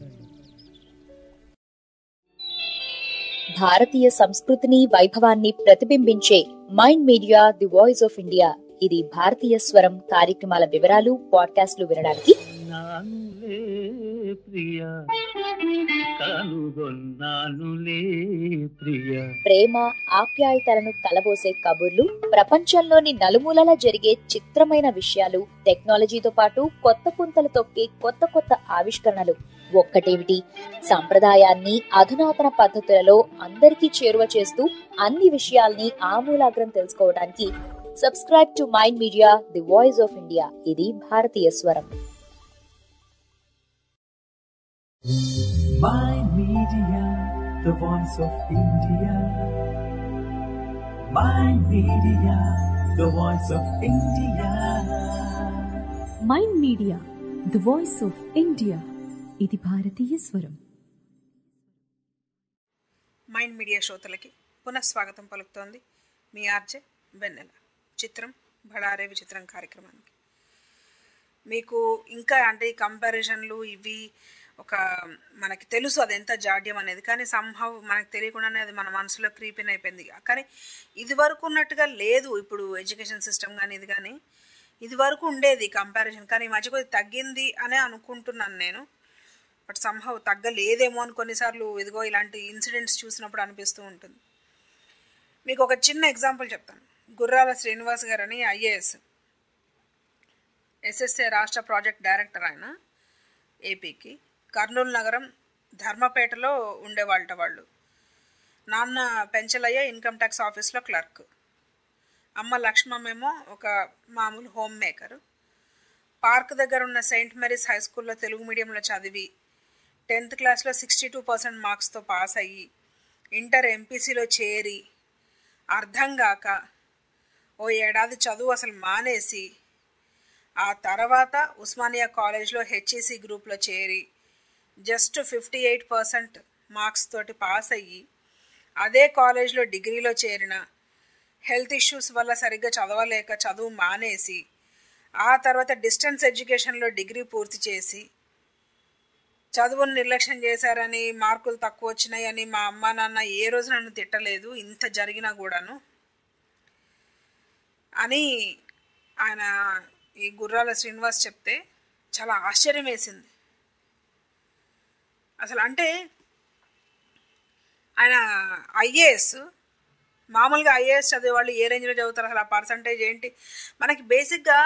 భారతీయ సంస్కృతిని వైభవాన్ని ప్రతిబింబించే mind media the voice of India ఇది భారతీయ స్వరం. కార్యక్రమాల వివరాలు పాడ్కాస్ట్లు వినడానికి నానులే ప్రియ కనుగొన్నానులే ప్రియ. ప్రేమ ఆప్యాయతలను కలబోసే కబుర్లు, ప్రపంచంలోని నలుమూలలా జరిగే చిత్రమైన విషయాలు, టెక్నాలజీతో పాటు కొత్త పుంతలు తొక్కే కొత్త కొత్త ఆవిష్కరణలు. ఒక్కటేమిటి, సంప్రదాయాన్ని అధునాతన పద్ధతులలో అందరికీ చేరువ చేస్తూ అన్ని విషయాల్ని ఆమూలాగ్రం తెలుసుకోవడానికి subscribe to mind media the voice of India. ఇది భారతీయ స్వరం. Mind Media, the voice of India. Mind Media, the voice of India. Mind media the voice of India. ఇది భారతీయ స్వరం. మైండ్ మీడియా శ్రోతలకి పునఃస్వాగతం పలుకుతోంది మీ ఆర్జే వెన్నెల. చిత్రం బళారే విచిత్రం కార్యక్రమానికి మీకు ఇంకా అంటే ఈ కంపారిజన్లు ఇవి ఒక మనకి తెలుసు అది ఎంత జాడ్యం అనేది, కానీ సంహవ్ మనకు తెలియకుండానే అది మన మనసులో క్రీపిన్ అయిపోయింది. కానీ ఇది వరకు ఉన్నట్టుగా లేదు ఇప్పుడు ఎడ్యుకేషన్ సిస్టమ్ కానీ ఇది కానీ. ఇది వరకు ఉండేది కంపారిజన్, కానీ ఈ మధ్య కొద్దిగా తగ్గింది అనే అనుకుంటున్నాను నేను. బట్ సంహవ్ తగ్గలేదేమో అని కొన్నిసార్లు ఇదిగో ఇలాంటి ఇన్సిడెంట్స్ చూసినప్పుడు అనిపిస్తూ ఉంటుంది. మీకు ఒక చిన్న ఎగ్జాంపుల్ చెప్తాను. గుర్రాల శ్రీనివాస్ గారని ఐఏఎస్, ఎస్ఎస్ఏ రాష్ట్ర ప్రాజెక్ట్ డైరెక్టర్ ఆయన, ఏపీకి. కర్నూలు నగరం ధర్మపేటలో ఉండేవాళ్ళ వాళ్ళు. నాన్న పెంచలయ్య ఇన్కమ్ ట్యాక్స్ ఆఫీస్లో క్లర్క్, అమ్మ లక్ష్మమ్మేమో ఒక మామూలు హోమ్ మేకర్. పార్క్ దగ్గర ఉన్న సెయింట్ మేరీస్ హై స్కూల్లో తెలుగు మీడియంలో చదివి 10th క్లాస్లో 62% మార్క్స్తో పాస్ అయ్యి ఇంటర్ ఎంపీసీలో చేరి అర్థం కాక ఓ ఏడాది చదువు అసలు మానేసి ఆ తర్వాత ఉస్మానియా కాలేజ్లో హెచ్ఈసి గ్రూప్లో చేరి జస్ట్ 58% మార్క్స్ తోటి పాస్ అయ్యి అదే కాలేజ్లో డిగ్రీలో చేరిన, హెల్త్ ఇష్యూస్ వల్ల సరిగ్గా చదవలేక చదువు మానేసి ఆ తర్వాత డిస్టెన్స్ ఎడ్యుకేషన్లో డిగ్రీ పూర్తి చేసి చదువును నిర్లక్ష్యం చేశారని, మార్కులు తక్కువ వచ్చినాయని మా అమ్మ నాన్న ఏ రోజు నన్ను తిట్టలేదు ఇంత జరిగినా కూడాను అని ఆయన ఈ గుర్రాల శ్రీనివాస్ చెప్తే చాలా ఆశ్చర్యం వేసింది అసలు. అంటే ఆయన ఐఏఎస్, మామూలుగా ఐఏఎస్ చదివే వాళ్ళు ఏ రేంజ్లో చదువుతారు అసలు, ఆ పర్సంటేజ్ ఏంటి? మనకి బేసిక్గా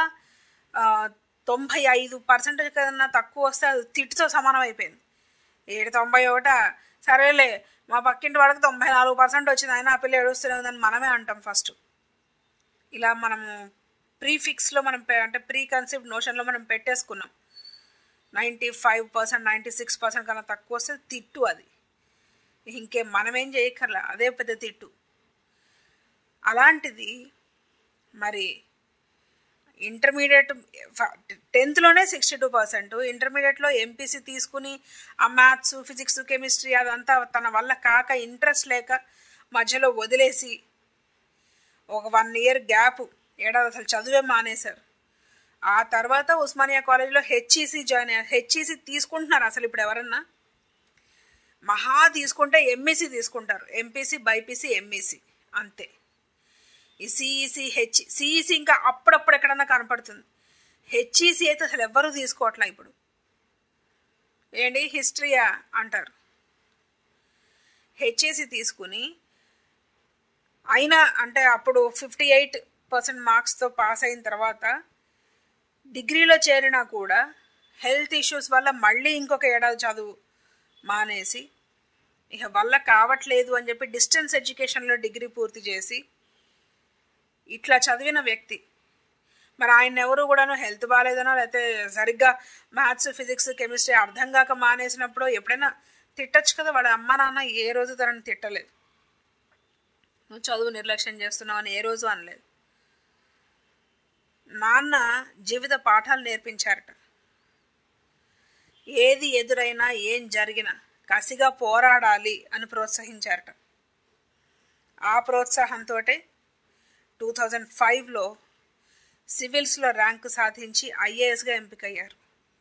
95% కన్నా తక్కువ వస్తే అది తిట్టుతో సమానం అయిపోయింది. 91 సరేలే మా పక్కింటి వాడికి 94% వచ్చింది, అయినా ఆ పిల్ల ఏడుస్తూనే ఉందని మనమే అంటాం ఫస్ట్. ఇలా మనము ప్రీఫిక్స్లో మనం అంటే ప్రీ కన్సీవ్డ్ నోషన్లో మనం పెట్టేసుకున్నాం. 95% 96% కన్నా తక్కువ వస్తే తిట్టు, అది ఇంకేం మనమేం చేయక్కర్లే, అదే పెద్ద తిట్టు. అలాంటిది మరి ఇంటర్మీడియట్ 10thలోనే 62%, ఇంటర్మీడియట్లో ఎంపీసీ తీసుకుని ఆ మ్యాథ్స్ ఫిజిక్స్ కెమిస్ట్రీ అదంతా తన వల్ల కాక ఇంట్రెస్ట్ లేక మధ్యలో వదిలేసి ఒక 1 year గ్యాప్, ఏడాది అసలు చదువే మానేశారు. ఆ తర్వాత ఉస్మానియా కాలేజ్లో హెచ్ఈసి జాయిన్ అయ్యారు. హెచ్ఈసి తీసుకుంటున్నారు అసలు ఇప్పుడు ఎవరన్నా? మహా తీసుకుంటే ఎంఈసి తీసుకుంటారు, ఎంపీసీ బైపీసీ ఎంఈసి అంతే. ఈ సిఈసి సిఈసి ఇంకా అప్పుడప్పుడు ఎక్కడన్నా కనపడుతుంది. హెచ్ఈసి అయితే అసలు ఎవ్వరూ తీసుకోవట్లే ఇప్పుడు. ఏంటి హిస్టరీయా అంటారు. హెచ్ఈసి తీసుకుని అయినా అంటే అప్పుడు 58% మార్క్స్తో పాస్ అయిన తర్వాత డిగ్రీలో చేరినా కూడా హెల్త్ ఇష్యూస్ వల్ల మళ్ళీ ఇంకొక ఏడాది చదువు మానేసి ఇక వల్ల కావట్లేదు అని చెప్పి డిస్టెన్స్ ఎడ్యుకేషన్లో డిగ్రీ పూర్తి చేసి ఇట్లా చదివిన వ్యక్తి. మరి ఆయన ఎవరు కూడాను హెల్త్ బాగాలేదనో లేకపోతే సరిగ్గా మ్యాథ్స్ ఫిజిక్స్ కెమిస్ట్రీ అర్థం కాక మానేసినప్పుడు ఎప్పుడైనా తిట్టచ్చు కదా. వాళ్ళ అమ్మ నాన్న ఏ రోజు తనని తిట్టలేదు, నువ్వు చదువు నిర్లక్ష్యం చేస్తున్నావు అని ఏ రోజు అనలేదు. నాన్న జీవిత పాఠాలు నేర్పించారట. ఏది ఎదురైనా ఏం జరిగినా కసిగా పోరాడాలి అని ప్రోత్సహించారట. ఆ ప్రోత్సాహంతో 2005లో సివిల్స్లో ర్యాంకు సాధించి ఐఏఎస్గా ఎంపికయ్యారు.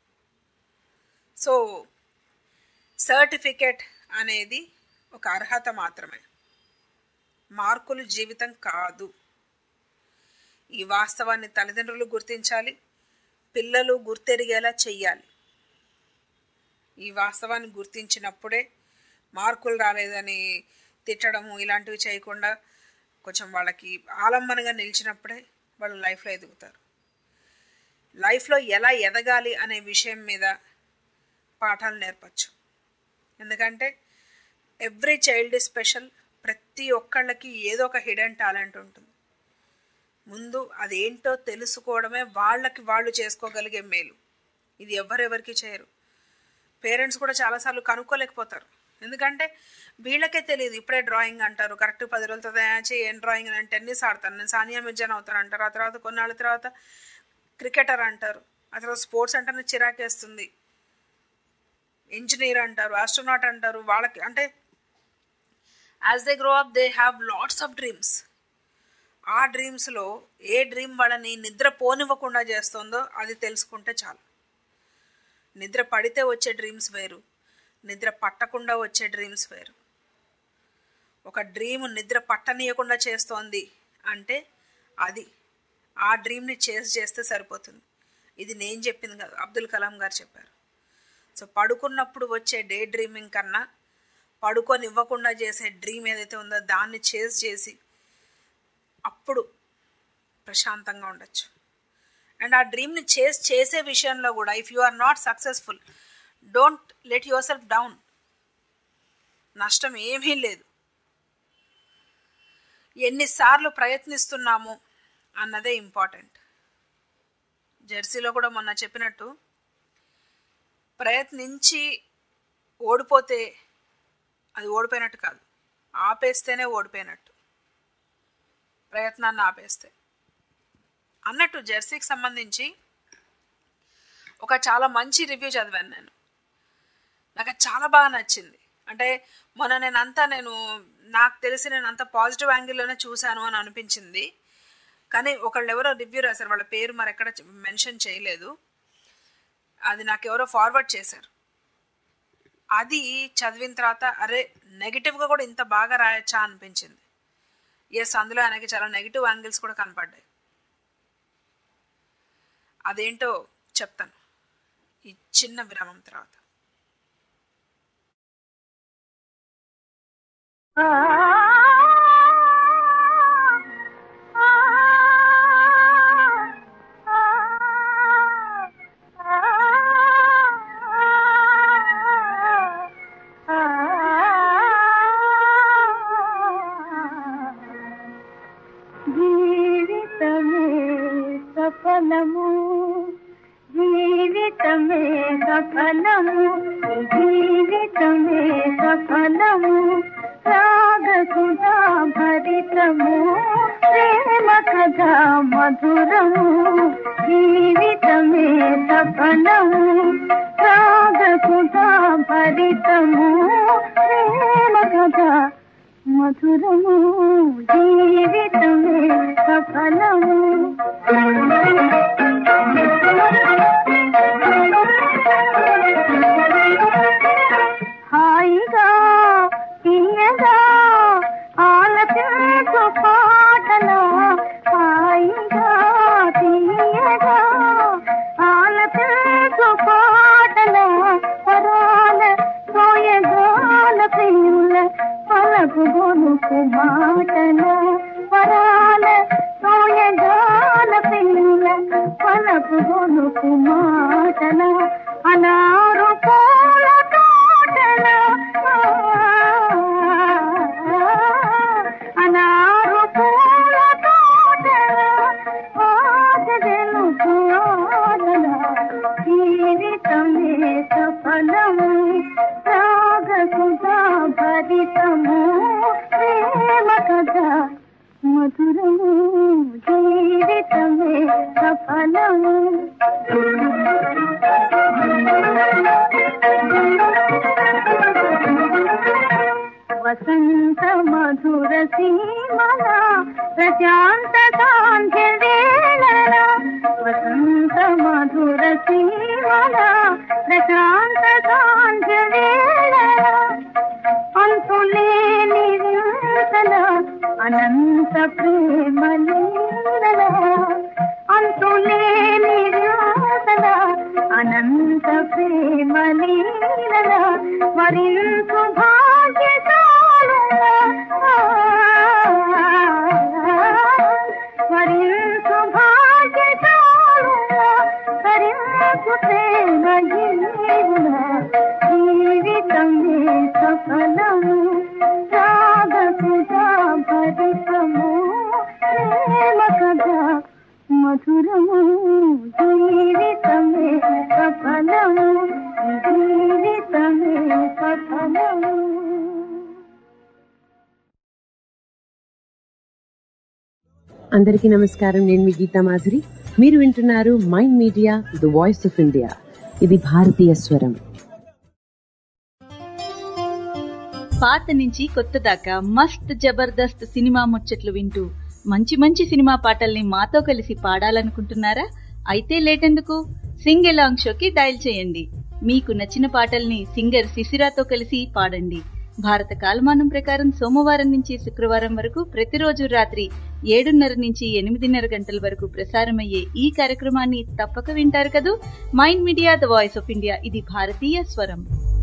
సో సర్టిఫికేట్ అనేది ఒక అర్హత మాత్రమే, మార్కులు జీవితం కాదు. ఈ వాస్తవాన్ని తల్లిదండ్రులు గుర్తించాలి, పిల్లలు గుర్తెరిగేలా చెయ్యాలి. ఈ వాస్తవాన్ని గుర్తించినప్పుడే మార్కులు రాలేదని తిట్టడము ఇలాంటివి చేయకుండా కొంచెం వాళ్ళకి ఆలంబనగా నిలిచినప్పుడే వాళ్ళు లైఫ్లో ఎదుగుతారు. లైఫ్లో ఎలా ఎదగాలి అనే విషయం మీద పాఠాలు నేర్పచ్చు. ఎందుకంటే ఎవ్రీ చైల్డ్ ఈజ్ స్పెషల్. ప్రతి ఒక్కళ్ళకి ఏదో ఒక హిడెన్ టాలెంట్ ఉంటుంది. ముందు అదేంటో తెలుసుకోవడమే వాళ్ళకి వాళ్ళు చేసుకోగలిగే మేలు. ఇది ఎవరెవరికి చేయరు. పేరెంట్స్ కూడా చాలాసార్లు కనుక్కోలేకపోతారు. ఎందుకంటే వీళ్ళకే తెలియదు. ఇప్పుడే డ్రాయింగ్ అంటారు, కరెక్ట్ 10 రోజుల తర్వాత ఏం డ్రాయింగ్ అని, టెన్నిస్ ఆడతాను నేను, సానియా మిర్జాన్ అవుతాను అంటారు. ఆ తర్వాత కొన్నాళ్ళ తర్వాత క్రికెటర్ అంటారు. ఆ తర్వాత స్పోర్ట్స్ అంటేనే చిరాకేస్తుంది. ఇంజనీర్ అంటారు, ఆస్ట్రోనాట్ అంటారు. వాళ్ళకి అంటే as they grow up they have lots of dreams. ఆ డ్రీమ్స్లో ఏ డ్రీమ్ వాళ్ళని నిద్ర పోనివ్వకుండా చేస్తుందో అది తెలుసుకుంటే చాలు. నిద్ర పడితే వచ్చే డ్రీమ్స్ వేరు, నిద్ర పట్టకుండా వచ్చే డ్రీమ్స్ వేరు. ఒక డ్రీమ్ నిద్ర పట్టనీయకుండా చేస్తోంది అంటే అది ఆ డ్రీమ్ని చేస్తే సరిపోతుంది. ఇది నేను చెప్పింది కాదు, అబ్దుల్ కలాం గారు చెప్పారు. సో పడుకున్నప్పుడు వచ్చే డే డ్రీమింగ్ కన్నా పడుకొని ఇవ్వకుండా చేసే డ్రీమ్ ఏదైతే ఉందో దాన్ని చేసి అప్పుడు ప్రశాంతంగా ఉండొచ్చు. అండ్ ఆ డ్రీమ్ని చేసే విషయంలో కూడా if you are not successful, don't let yourself down. నష్టం ఏమీ లేదు. ఎన్నిసార్లు ప్రయత్నిస్తున్నాము అన్నదే ఇంపార్టెంట్. జెర్సీలో కూడా మొన్న చెప్పినట్టు ప్రయత్నించి ఓడిపోతే అది ఓడిపోయినట్టు కాదు, ఆపేస్తేనే ఓడిపోయినట్టు. ప్రయత్నాన్ని ఆపేస్తే అన్నట్టు. జెర్సీకి సంబంధించి ఒక చాలా మంచి రివ్యూ చదివాను నేను. నాకు చాలా బాగా నచ్చింది. అంటే మొన్న నేను నాకు తెలిసి నేను అంత పాజిటివ్ యాంగిల్లోనే చూశాను అని అనిపించింది. కానీ ఒకళ్ళు ఎవరో రివ్యూ రాశారు, వాళ్ళ పేరు మరి ఎక్కడ మెన్షన్ చేయలేదు. అది నాకు ఎవరో ఫార్వర్డ్ చేశారు. అది చదివిన తర్వాత అరే నెగిటివ్గా కూడా ఇంత బాగా రాయొచ్చా అనిపించింది. ఎస్, అందులో ఆయనకి చాలా నెగిటివ్ యాంగిల్స్ కూడా కనపడ్డాయి. అదేంటో చెప్తాను ఈ చిన్న విరామం తర్వాత. సఫలము జీవితమే సఫలము, జీవితమే సఫలము, రాగసుధా భరితము, ప్రేమ కథా మధురము, జీవితమే సఫలము, రాగసుధా భరితము, ప్రేమ కథా మధురము, జీవితమే సఫలము. హాయిగా తీయగా ఆలపించు పాటల, హాయిగా తీయగా ఆలపించు పాటల, పరాల సోయగాల ప్రియుల పలపు గొనుకు మాటల, పరాల సోయగాల ప్రియుల పలపు గొనుకు మాటల, అనారు పూల తోటల, అనారు పూల తోటల, ఆశలు ఆటల, జీవితమే సఫలము, రాగసుధా భరితము, ప్రేమ కథా మధురము, జీవితమే సఫలము. వసంత మధుర సీమల ప్రశాంత సాంధ్య వేళల, వసంత మధుర సీమల ప్రశాంత సాంధ్య వేళల, అంతులేని వింతల అనంత ప్రేమ లీలల, అంతులేని రాధన అనంత ప్రేమ లీలల మరింత భాగ్యశాలుల మరింత భాగ్యశాలుల తరింపు ప్రేమ జీవుల జీవితమే సఫలము రాగసుధా భరితము ప్రేమ కథ మధురము జీవితమే సఫలము జీవితమే సఫలము. అందరికీ నమస్కారం. నేను మీ గీతా మాధురి. మీరు వింటున్నారు mind media the voice of India. ఇది భారతీయ స్వరం. పాత నుంచి కొత్త దాకా మస్త్ జబర్దస్త్ సినిమా ముచ్చట్లు వింటూ మంచి మంచి సినిమా పాటల్ని మాతో కలిసి పాడాలనుకుంటున్నారా? అయితే లేటెందుకు, సింగ్ ఎలాంగ్ షోకి డయల్ చేయండి. మీకు నచ్చిన పాటల్ని సింగర్ శిశిరాతో కలిసి పాడండి. భారత కాలమానం ప్రకారం సోమవారం నుంచి శుక్రవారం వరకు ప్రతిరోజు రాత్రి 7:30 నుంచి 8:30 గంటల వరకు ప్రసారమయ్యే ఈ కార్యక్రమాన్ని తప్పక వింటారు కదూ. Mind media the voice of India, ఇది భారతీయ స్వరం.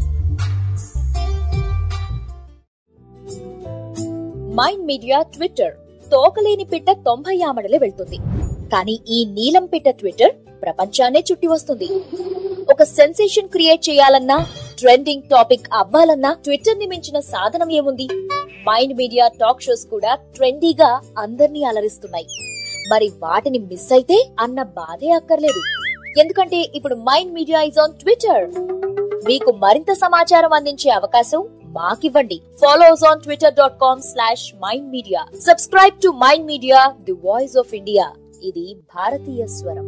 Mind media Twitter. తోకలేని పిట్ట 90 ఆమడలే వెళ్తుంది, కానీ ఈ నీలం పిట్ట ట్విట్టర్ ప్రపంచాన్నే చుట్టి వస్తుంది. ఒక సెన్సేషన్ క్రియేట్ చేయాలన్నా, ట్రెండింగ్ టాపిక్ అవ్వాలన్నా ట్విట్టర్ ని మించిన సాధనం ఏముంది? మైండ్ మీడియా టాక్ షోస్ కూడా ట్రెండీగా అందర్నీ అలరిస్తున్నాయి. మరి వాటిని మిస్ అయితే అన్న బాధే అక్కర్లేదు. ఎందుకంటే ఇప్పుడు mind media is on Twitter. మీకు మరింత సమాచారం అందించే అవకాశం మాకివ్వండి. Follow us on twitter.com/mindmedia. Subscribe to mind media the voice of India. ఇది భారతీయ స్వరం.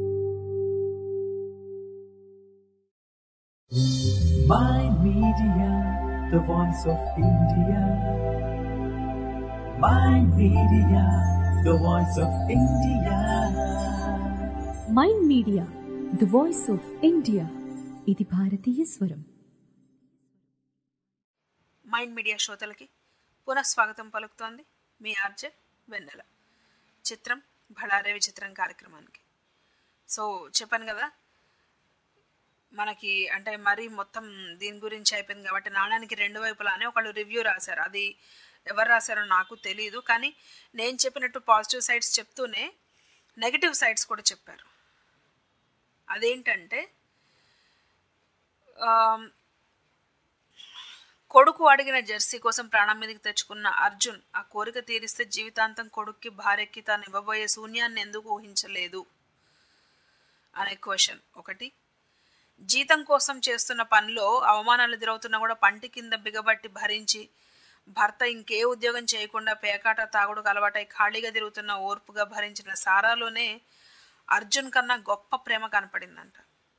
Mind Media, the voice of India. Mind Media, the voice of India. Mind media the voice of India. ఇది భారతీయ స్వరం. మైండ్ మీడియా శ్రోతలకి పునఃస్వాగతం పలుకుతోంది మీ RJ వెన్నెల. చిత్రం భళారే విచిత్రం కార్యక్రమానికి. సో చెప్పాను కదా, మనకి అంటే మరీ మొత్తం దీని గురించి అయిపోయింది కాబట్టి నాణానికి రెండు వైపులానే ఒకళ్ళు రివ్యూ రాశారు. అది ఎవరు రాశారో నాకు తెలియదు, కానీ నేను చెప్పినట్టు పాజిటివ్ సైడ్స్ చెప్తూనే నెగిటివ్ సైడ్స్ కూడా చెప్పారు. అదేంటంటే కొడుకు అడిగిన జెర్సీ కోసం ప్రాణం మీదకి తెచ్చుకున్న అర్జున్ ఆ కోరిక తీరిస్తే జీవితాంతం కొడుక్కి భార్యకి తాను ఇవ్వబోయే శూన్యాన్ని ఎందుకు ఊహించలేదు అనే క్వశ్చన్ ఒకటి. జీతం కోసం చేస్తున్న పనిలో అవమానాలు ఎదురవుతున్నా కూడా పంటి కింద బిగబట్టి భరించి భర్త ఇంకే ఉద్యోగం చేయకుండా పేకాట తాగుడుకు అలవాటై ఖాళీగా తిరుగుతున్న ఓర్పుగా భరించిన సారాలోనే అర్జున్ కన్నా గొప్ప ప్రేమ కనపడిందంట.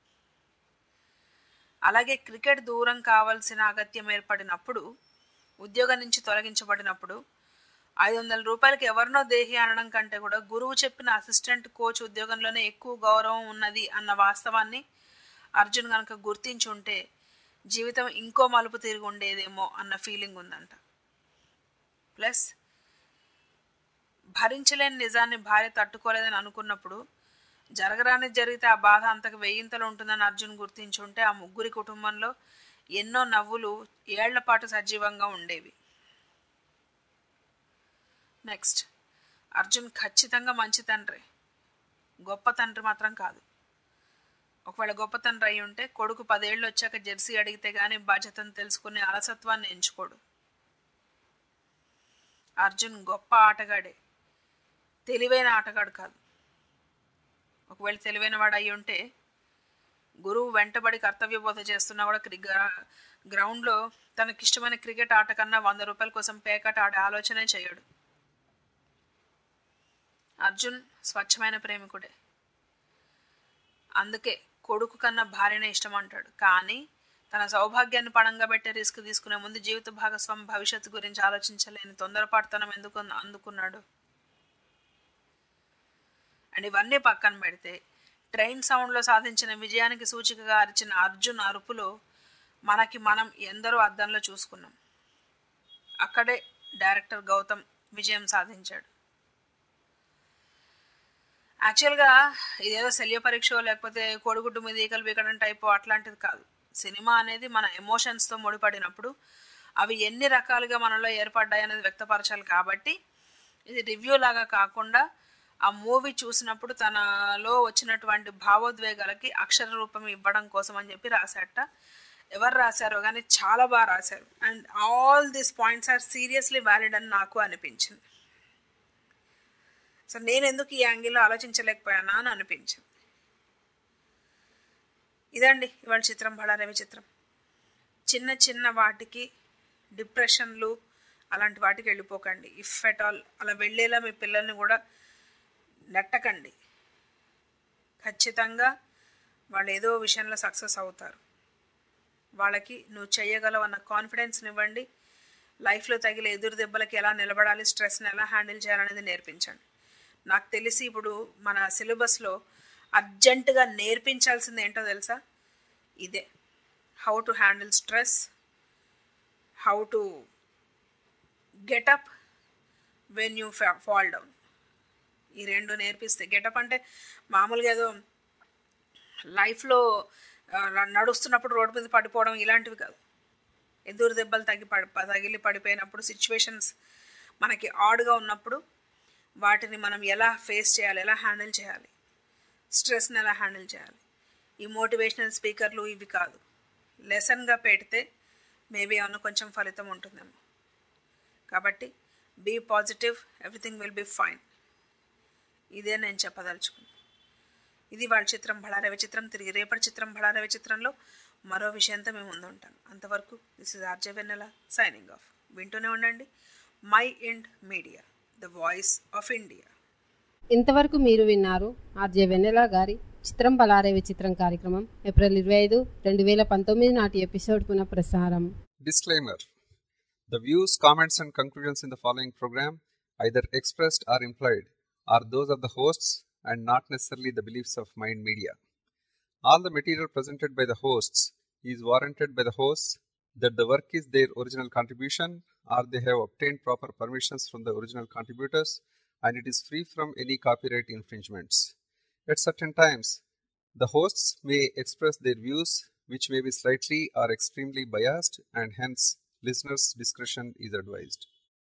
అలాగే క్రికెట్ దూరం కావాల్సిన అగత్యం ఏర్పడినప్పుడు, ఉద్యోగం నుంచి తొలగించబడినప్పుడు 500 రూపాయలకి ఎవరినో దేహి అనడం కంటే కూడా గురువు చెప్పిన అసిస్టెంట్ కోచ్ ఉద్యోగంలోనే ఎక్కువ గౌరవం ఉన్నది అన్న వాస్తవాన్ని అర్జున్ కనుక గుర్తించి ఉంటే జీవితం ఇంకో మలుపు తిరిగి ఉండేదేమో అన్న ఫీలింగ్ ఉందంట. ప్లస్ భరించలేని నిజాన్ని భార్య తట్టుకోలేదని అనుకున్నప్పుడు జరగరాని జరిగితే ఆ బాధ అంతకు 1000 ఉంటుందని అర్జున్ గుర్తించి ఉంటే ఆ ముగ్గురి కుటుంబంలో ఎన్నో నవ్వులు ఏళ్ల పాటు సజీవంగా ఉండేవి. నెక్స్ట్, అర్జున్ ఖచ్చితంగా మంచి తండ్రి, గొప్ప తండ్రి మాత్రం కాదు. ఒకవేళ గొప్ప తండ్రి అయి ఉంటే కొడుకు 10 ఏళ్ళు వచ్చాక జెర్సీ అడిగితే గానీ బాధ్యతను తెలుసుకునే అలసత్వాన్ని ఎంచుకోడు. అర్జున్ గొప్ప ఆటగాడే, తెలివైన ఆటగాడు కాదు. ఒకవేళ తెలివైన వాడు అయి ఉంటే గురువు వెంటబడి కర్తవ్య బోధ చేస్తున్నా కూడా గ్రౌండ్లో తనకిష్టమైన క్రికెట్ ఆట కన్నా 100 రూపాయల కోసం పేకాట ఆడే ఆలోచనే చేయడు. అర్జున్ స్వచ్ఛమైన ప్రేమికుడే, అందుకే కొడుకు కన్నా భార్యనే ఇష్టం అంటాడు. కానీ తన సౌభాగ్యాన్ని పణంగా పెట్టే రిస్క్ తీసుకునే ముందు జీవిత భాగస్వామి భవిష్యత్తు గురించి ఆలోచించలేని తొందరపాటుతనం ఎందుకు అందుకున్నాడు? అండ్ ఇవన్నీ పక్కన పెడితే ట్రైన్ సౌండ్లో సాధించిన విజయానికి సూచికగా అరిచిన అర్జున్ అరుపులో మనం ఎందరో అద్దంలో చూసుకున్నాం. అక్కడే డైరెక్టర్ గౌతమ్ విజయం సాధించాడు. యాక్చువల్గా ఇదేదో శల్య పరీక్ష లేకపోతే కోడిగుడ్డు మీద ఈకలు బీకడం టైపు అట్లాంటిది కాదు. సినిమా అనేది మన ఎమోషన్స్తో ముడిపడినప్పుడు అవి ఎన్ని రకాలుగా మనలో ఏర్పడ్డాయి అనేది వ్యక్తపరచాలి. కాబట్టి ఇది రివ్యూ లాగా కాకుండా ఆ మూవీ చూసినప్పుడు తనలో వచ్చినటువంటి భావోద్వేగాలకి అక్షర రూపం ఇవ్వడం కోసం అని చెప్పి రాశాట. ఎవరు రాశారో కానీ చాలా బాగా రాశారు. And all these points are seriously valid అని నాకు అనిపించింది. సో నేను ఎందుకు ఈ యాంగిల్లో ఆలోచించలేకపోయానా అని అనిపించింది. ఇదండి ఇవాళ చిత్రం బడా రవి చిత్రం. చిన్న చిన్న వాటికి డిప్రెషన్లు అలాంటి వాటికి వెళ్ళిపోకండి. ఇఫ్ ఎట్ ఆల్ అలా వెళ్ళేలా మీ పిల్లల్ని కూడా నెట్టకండి. ఖచ్చితంగా వాళ్ళు ఏదో విషయంలో సక్సెస్ అవుతారు. వాళ్ళకి నువ్వు చేయగలవు అన్న కాన్ఫిడెన్స్ని ఇవ్వండి. లైఫ్లో తగిలే ఎదురు దెబ్బలకి ఎలా నిలబడాలి, స్ట్రెస్ని ఎలా హ్యాండిల్ చేయాలనేది నేర్పించండి. నాకు తెలిసి ఇప్పుడు మన సిలబస్లో అర్జెంటుగా నేర్పించాల్సింది ఏంటో తెలుసా? ఇదే, how to handle stress, how to get up when you fall down. ఈ రెండు నేర్పిస్తే, గెటప్ అంటే మామూలుగా ఏదో లైఫ్లో నడుస్తున్నప్పుడు రోడ్డు మీద పడిపోవడం ఇలాంటివి కాదు. ఎదురు దెబ్బలు తగిలి పడిపోయినప్పుడు, సిచ్యువేషన్స్ మనకి ఆడ్గా ఉన్నప్పుడు వాటిని మనం ఎలా ఫేస్ చేయాలి, ఎలా హ్యాండిల్ చేయాలి, స్ట్రెస్ని ఎలా హ్యాండిల్ చేయాలి. ఈ మోటివేషనల్ స్పీకర్లు ఇవి కాదు. లెసన్గా పెడితే మేబీ ఏమన్నా కొంచెం ఫలితం ఉంటుందేమో. కాబట్టి be positive, everything will be fine. ఇదే నేను చెప్పదలుచుకున్నాను. ఇది వాళ్ళ చిత్రం బడా రవి చిత్రం. తిరిగి రేపటి చిత్రం బడా రవి చిత్రంలో మరో విషయంతో మేము ముందు ఉంటాను. అంతవరకు this is RJ Vennela signing off. వింటూనే ఉండండి mind media, the voice of India. ఇంతవరకు మీరు విన్నారు ఆర్జే వెన్నెల గారి చిత్రం బలారే విచిత్రం కార్యక్రమం ఏప్రిల్ 25, 2019 నాటి ఎపిసోడ్ పునఃప్రసారం. Disclaimer. The views, comments and conclusions in the following program, either expressed or implied, are those of the hosts and not necessarily the beliefs of Mind Media. All the material presented by the hosts is warranted by the hosts that the work is their original contribution or they have obtained proper permissions from the original contributors and it is free from any copyright infringements. At certain times, the hosts may express their views which may be slightly or extremely biased and hence listeners' discretion is advised.